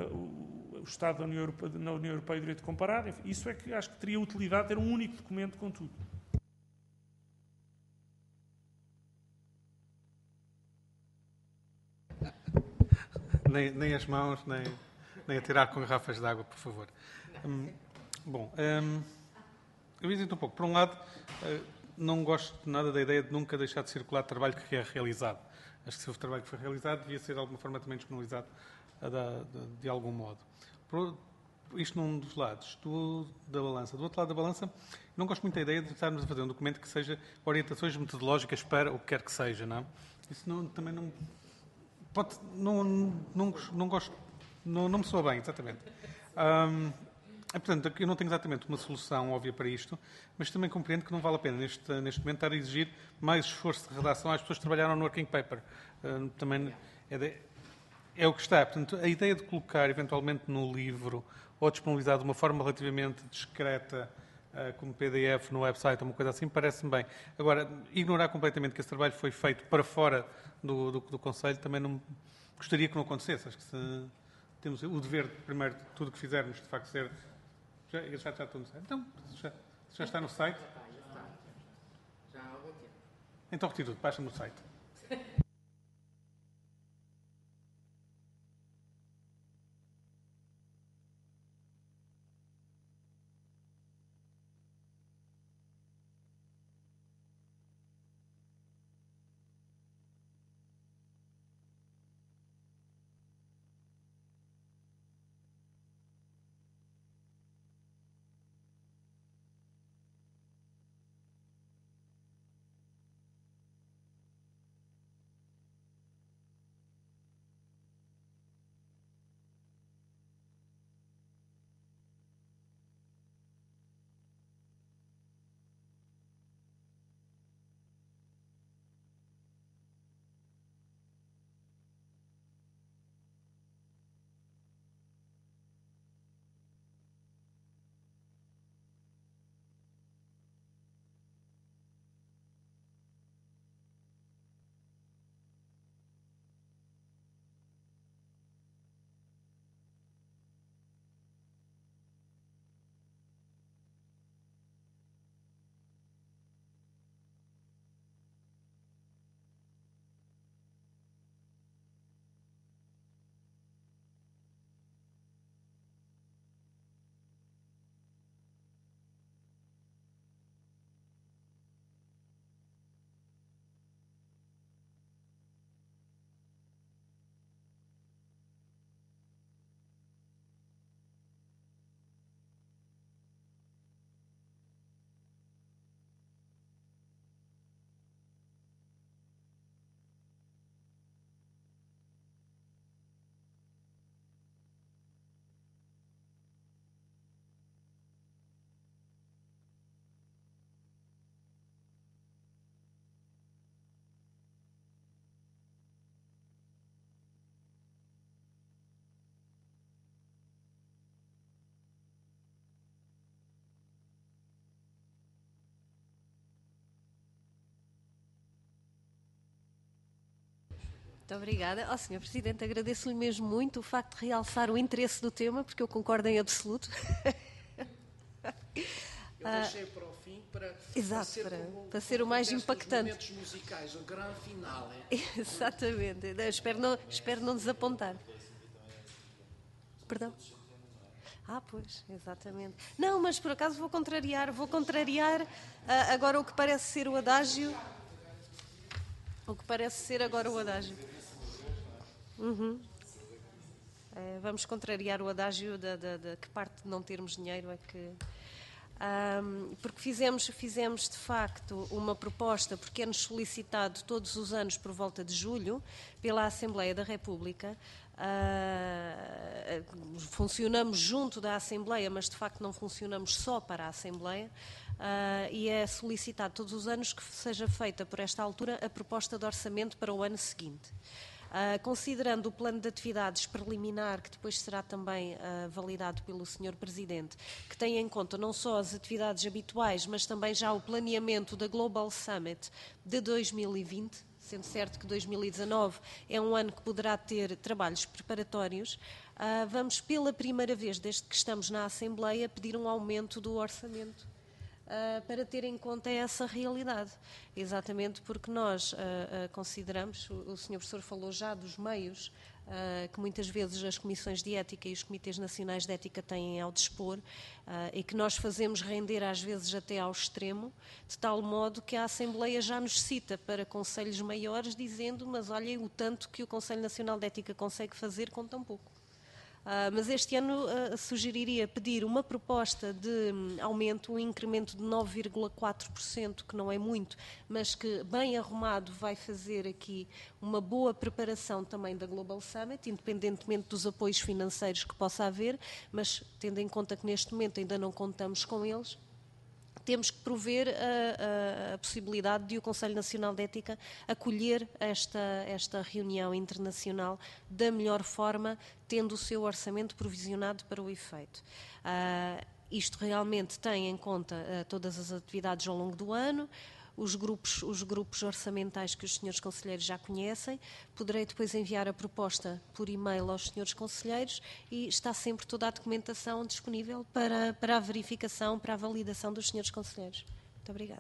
o, o Estado da União Europeia, na União Europeia e o direito comparado, enfim, isso é que acho que teria utilidade ter um único documento com tudo. Nem, nem as mãos, nem, nem a tirar com garrafas de água, por favor. Hum, bom, hum, eu hesito um pouco. Por um lado, não gosto nada da ideia de nunca deixar de circular trabalho que é realizado. Acho que se o trabalho que foi realizado devia ser de alguma forma também disponibilizado de, de algum modo. Por, isto num dos lados do, da balança. Do outro lado da balança, não gosto muito da ideia de estarmos a fazer um documento que seja orientações metodológicas para o que quer que seja, não? Isso não, também não... Pode, não, não, não gosto... Não, não me soa bem, exatamente. Um, é, portanto, eu não tenho exatamente uma solução óbvia para isto, mas também compreendo que não vale a pena, neste, neste momento, estar a exigir mais esforço de redação às pessoas que trabalharam no working paper. Uh, também é, de, é o que está. Portanto, a ideia de colocar, eventualmente, no livro ou disponibilizar de uma forma relativamente discreta, uh, como P D F no website, ou uma coisa assim, parece-me bem. Agora, ignorar completamente que esse trabalho foi feito para fora do, do, do Conselho, também não gostaria que não acontecesse. Acho que se temos o dever, primeiro, de tudo o que fizermos, de facto, ser... Já, já, já estou no site. Então, já, já está no site? Já está, já está. Já há algum tempo. Então, retiro tudo, baixa no site. Muito obrigada. Ó, senhor Presidente, agradeço-lhe mesmo muito o facto de realçar o interesse do tema, porque eu concordo em absoluto. Eu deixei para o fim para, Exato, para, ser, para, como, para ser o mais impactante. Os momentos musicais, o grande final. É? Exatamente. Eu espero, não, espero não desapontar. Perdão? Ah, pois, exatamente. Não, mas por acaso vou contrariar, vou contrariar uh, agora o que parece ser o adágio. O que parece ser agora o adágio. Uhum. É, vamos contrariar o adágio da, da, da que parte de não termos dinheiro é que... Um, porque fizemos, fizemos de facto uma proposta, porque é-nos solicitado todos os anos por volta de julho pela Assembleia da República. Uh, funcionamos junto da Assembleia, mas de facto não funcionamos só para a Assembleia. Uh, e é solicitado todos os anos que seja feita por esta altura a proposta de orçamento para o ano seguinte. Uh, considerando o plano de atividades preliminar, que depois será também uh, validado pelo senhor Presidente, que tem em conta não só as atividades habituais, mas também já o planeamento da Global Summit de dois mil e vinte, sendo certo que dois mil e dezanove é um ano que poderá ter trabalhos preparatórios, uh, vamos pela primeira vez, desde que estamos na Assembleia, pedir um aumento do orçamento uh, para ter em conta essa realidade. Exatamente porque nós uh, uh, consideramos, o, o senhor Professor falou já dos meios Uh, que muitas vezes as comissões de ética e os comitês nacionais de ética têm ao dispor, uh, e que nós fazemos render às vezes até ao extremo, de tal modo que a Assembleia já nos cita para conselhos maiores dizendo, mas olhem o tanto que o Conselho Nacional de Ética consegue fazer com tão pouco. Uh, mas este ano uh, sugeriria pedir uma proposta de um, aumento, um incremento de nove vírgula quatro por cento, que não é muito, mas que bem arrumado vai fazer aqui uma boa preparação também da Global Summit, independentemente dos apoios financeiros que possa haver, mas tendo em conta que neste momento ainda não contamos com eles, temos que prover a, a, a possibilidade de o Conselho Nacional de Ética acolher esta, esta reunião internacional da melhor forma, tendo o seu orçamento provisionado para o efeito. Uh, isto realmente tem em conta uh, todas as atividades ao longo do ano, os grupos, os grupos orçamentais que os senhores conselheiros já conhecem. Poderei depois enviar a proposta por e-mail aos senhores conselheiros e está sempre toda a documentação disponível para, para a verificação, para a validação dos senhores conselheiros. Muito obrigada.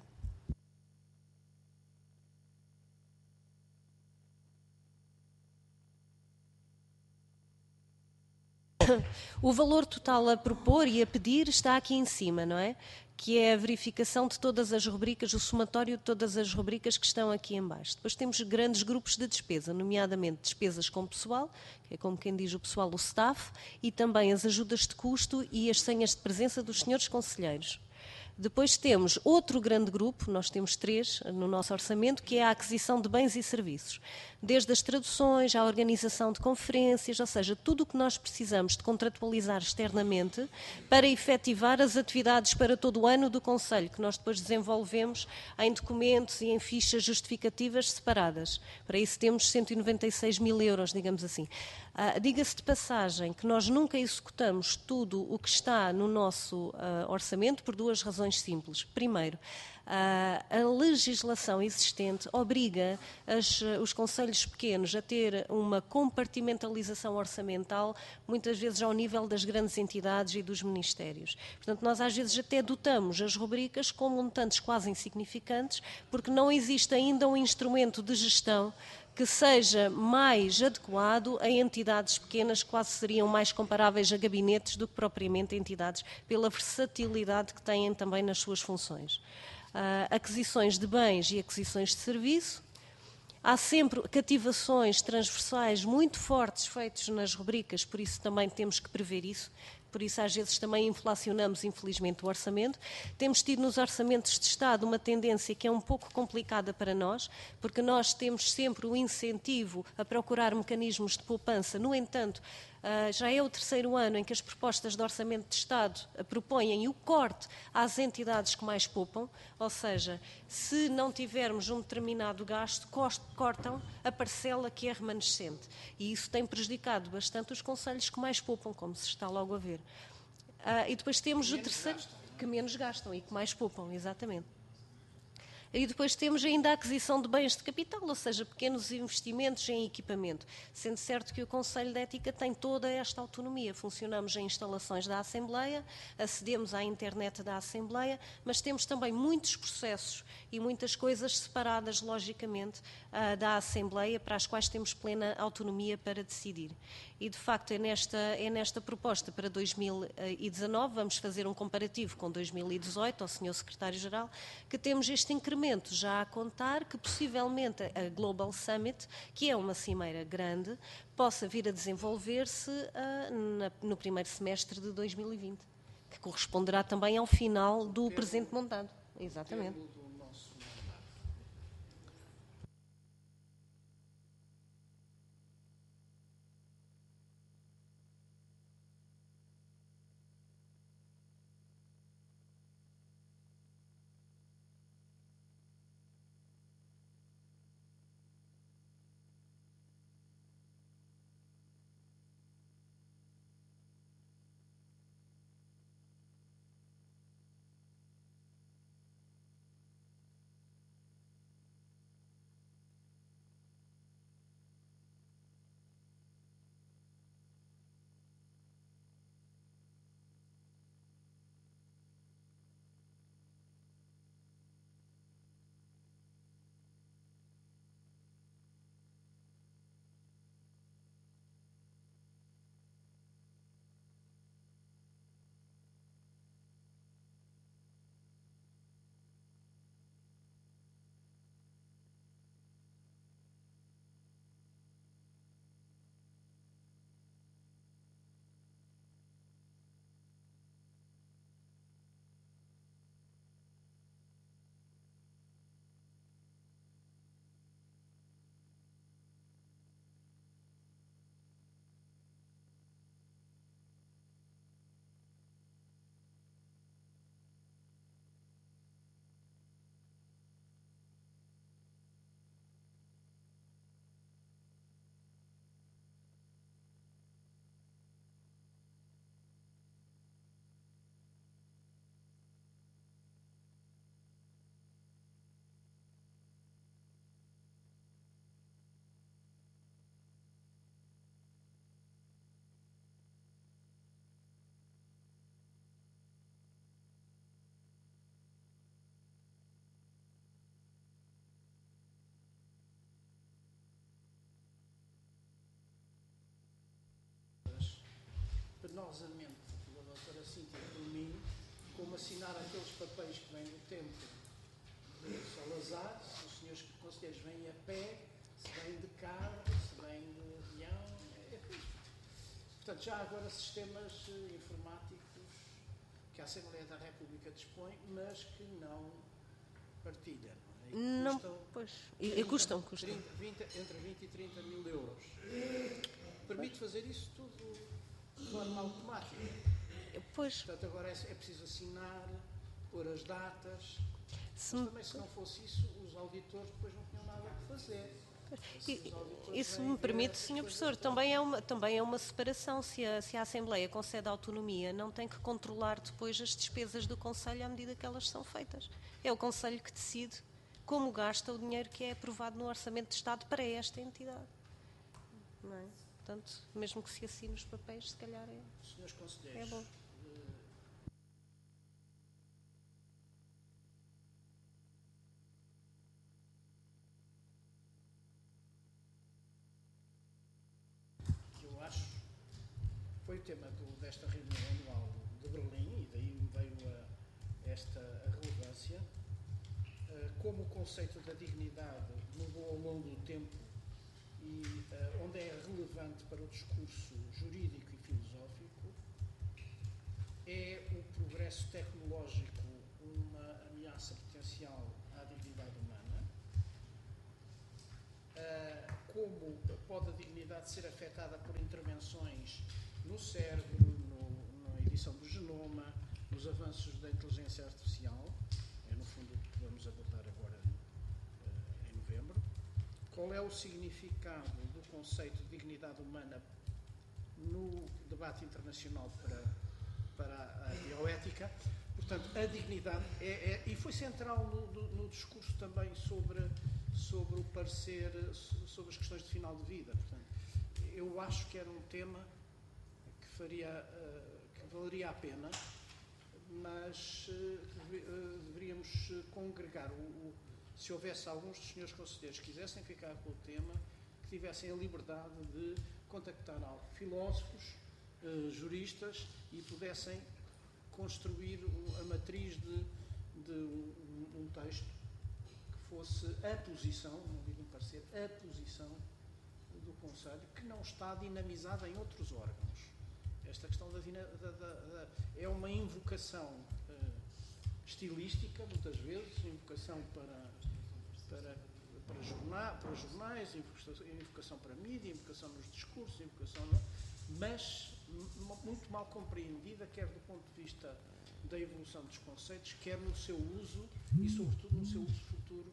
O valor total a propor e a pedir está aqui em cima, não é? Que é a verificação de todas as rubricas, o somatório de todas as rubricas que estão aqui em baixo. Depois temos grandes grupos de despesa, nomeadamente despesas com pessoal, que é como quem diz o pessoal, o staff, e também as ajudas de custo e as senhas de presença dos senhores conselheiros. Depois temos outro grande grupo, nós temos três no nosso orçamento, que é a aquisição de bens e serviços. Desde as traduções, à organização de conferências, ou seja, tudo o que nós precisamos de contratualizar externamente para efetivar as atividades para todo o ano do Conselho, que nós depois desenvolvemos em documentos e em fichas justificativas separadas. Para isso temos cento e noventa e seis mil euros, digamos assim. Uh, diga-se de passagem que nós nunca executamos tudo o que está no nosso uh, orçamento por duas razões simples. Primeiro, uh, a legislação existente obriga as, uh, os conselhos pequenos a ter uma compartimentalização orçamental, muitas vezes ao nível das grandes entidades e dos ministérios. Portanto, nós às vezes até dotamos as rubricas com montantes quase insignificantes, porque não existe ainda um instrumento de gestão que seja mais adequado a entidades pequenas, que quase seriam mais comparáveis a gabinetes do que propriamente a entidades, pela versatilidade que têm também nas suas funções. Uh, aquisições de bens e aquisições de serviço. Há sempre cativações transversais muito fortes feitas nas rubricas, por isso também temos que prever isso. Por isso, às vezes, também inflacionamos, infelizmente, o orçamento. Temos tido nos orçamentos de Estado uma tendência que é um pouco complicada para nós, porque nós temos sempre o incentivo a procurar mecanismos de poupança. No entanto, Uh, já é o terceiro ano em que as propostas de orçamento de Estado uh, propõem o corte às entidades que mais poupam, ou seja, se não tivermos um determinado gasto, cortam a parcela que é remanescente. E isso tem prejudicado bastante os conselhos que mais poupam, como se está logo a ver. Uh, e depois temos o terceiro, que menos gastam e que mais poupam, exatamente. E depois temos ainda a aquisição de bens de capital, ou seja, pequenos investimentos em equipamento. Sendo certo que o Conselho de Ética tem toda esta autonomia. Funcionamos em instalações da Assembleia, acedemos à internet da Assembleia, mas temos também muitos processos e muitas coisas separadas, logicamente, da Assembleia, para as quais temos plena autonomia para decidir. E, de facto, é nesta, é nesta proposta para dois mil e dezanove, vamos fazer um comparativo com dois mil e dezoito, ao senhor Secretário-Geral, que temos este incremento já a contar, que possivelmente a Global Summit, que é uma cimeira grande, possa vir a desenvolver-se uh, no primeiro semestre de dois mil e vinte, que corresponderá também ao final do presente montado. Exatamente. cuidadosamente pela doutora Cíntia por mim, como assinar aqueles papéis que vêm do tempo de Salazar, se os senhores conselheiros vêm a pé, se vêm de carro, se vêm de avião, é tudo. Portanto, já agora sistemas informáticos que a Assembleia da República dispõe, mas que não partilha. Não, custam, pois, e, e custam, custam. trinta, vinte, entre vinte e trinta mil euros. Permite fazer isso tudo de forma automática. Pois. Portanto, agora é, é preciso assinar, pôr as datas. Se mas também, se não fosse isso, os auditores depois não tinham nada a fazer. E, isso me permite, senhor Professor, também é, uma, também é uma separação. Se a, se a Assembleia concede autonomia, não tem que controlar depois as despesas do Conselho à medida que elas são feitas. É o Conselho que decide como gasta o dinheiro que é aprovado no Orçamento de Estado para esta entidade. Não é? Portanto, mesmo que se assine os papéis, se calhar é, senhores conselheiros, é bom. Que eu acho foi o tema do, desta reunião anual de Berlim, e daí me veio a, esta a relevância. Como o conceito da dignidade mudou ao longo do tempo e uh, onde é relevante para o discurso jurídico e filosófico, é o progresso tecnológico uma ameaça potencial à dignidade humana? Uh, como pode a dignidade ser afetada por intervenções no cérebro, no, na edição do genoma, nos avanços da inteligência artificial? É, no fundo, o que vamos abordar agora uh, em novembro. Qual é o significado do conceito de dignidade humana no debate internacional para, para a bioética? Portanto, a dignidade é, é, e foi central no, no, no discurso também sobre, sobre o parecer, sobre as questões de final de vida. Portanto, eu acho que era um tema que faria, uh, que valeria a pena, mas uh, deveríamos congregar, o, o, se houvesse alguns dos senhores conselheiros que quisessem ficar com o tema, que tivessem a liberdade de contactar filósofos, uh, juristas, e pudessem construir a matriz de, de um, um texto que fosse a posição, não digo um parecer, a posição do Conselho, que não está dinamizada em outros órgãos. Esta questão da, da, da, da é uma invocação uh, estilística, muitas vezes, invocação para, para, para, jornal, para jornais, invocação, invocação para mídia, invocação nos discursos, invocação, mas muito mal compreendida, quer do ponto de vista da evolução dos conceitos, quer no seu uso e, sobretudo, no seu uso futuro,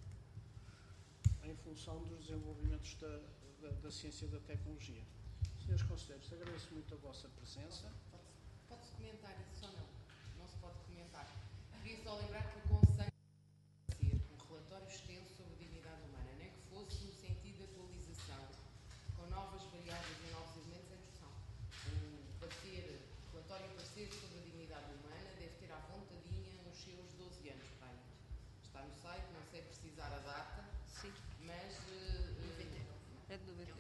em função dos desenvolvimentos da, da, da ciência e da tecnologia. Senhores conselheiros, agradeço muito a vossa presença. Pode-se comentar isso ou não? Não se pode comentar. Queria só lembrar que o Conselho ser um relatório extenso sobre a dignidade humana, nem que fosse no sentido de atualização, com novas variáveis e novos elementos em discussão. O parecer, o relatório parecer sobre a dignidade humana deve ter à vontadinha nos seus doze anos, pai. Está no site, não sei precisar a data, sim, mas uh, é de noventa.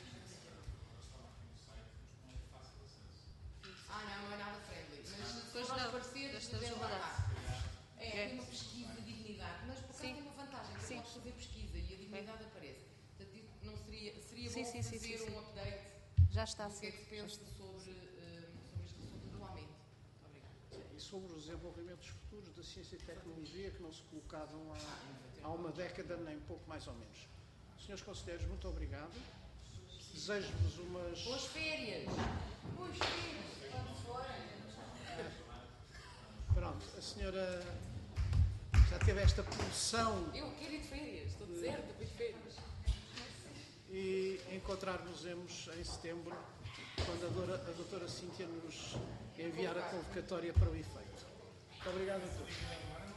Ah, não, não é nada friendly, mas se pois for não, aos pareceres, devem lá. É, tem uma pesquisa de dignidade, mas por acaso tem uma vantagem, que pode fazer pesquisa e a dignidade é. aparece. Portanto, não seria, seria sim, bom sim, fazer sim, sim, um update já está, do que é que se pensa sobre, uh, sobre este assunto anualmente. Muito obrigada. E sobre os desenvolvimentos futuros da ciência e tecnologia que não se colocavam há, há uma década, nem pouco mais ou menos. Senhores conselheiros, muito obrigado. Desejo-vos umas... Boas férias! Boas férias! Pronto, a senhora já teve esta pulsão. Eu quero ir de férias, estou de certo, vou ir de férias. E encontrar-nos-emos em setembro, quando a doutora, a doutora Cíntia nos enviar a convocatória para o efeito. Muito obrigado a todos.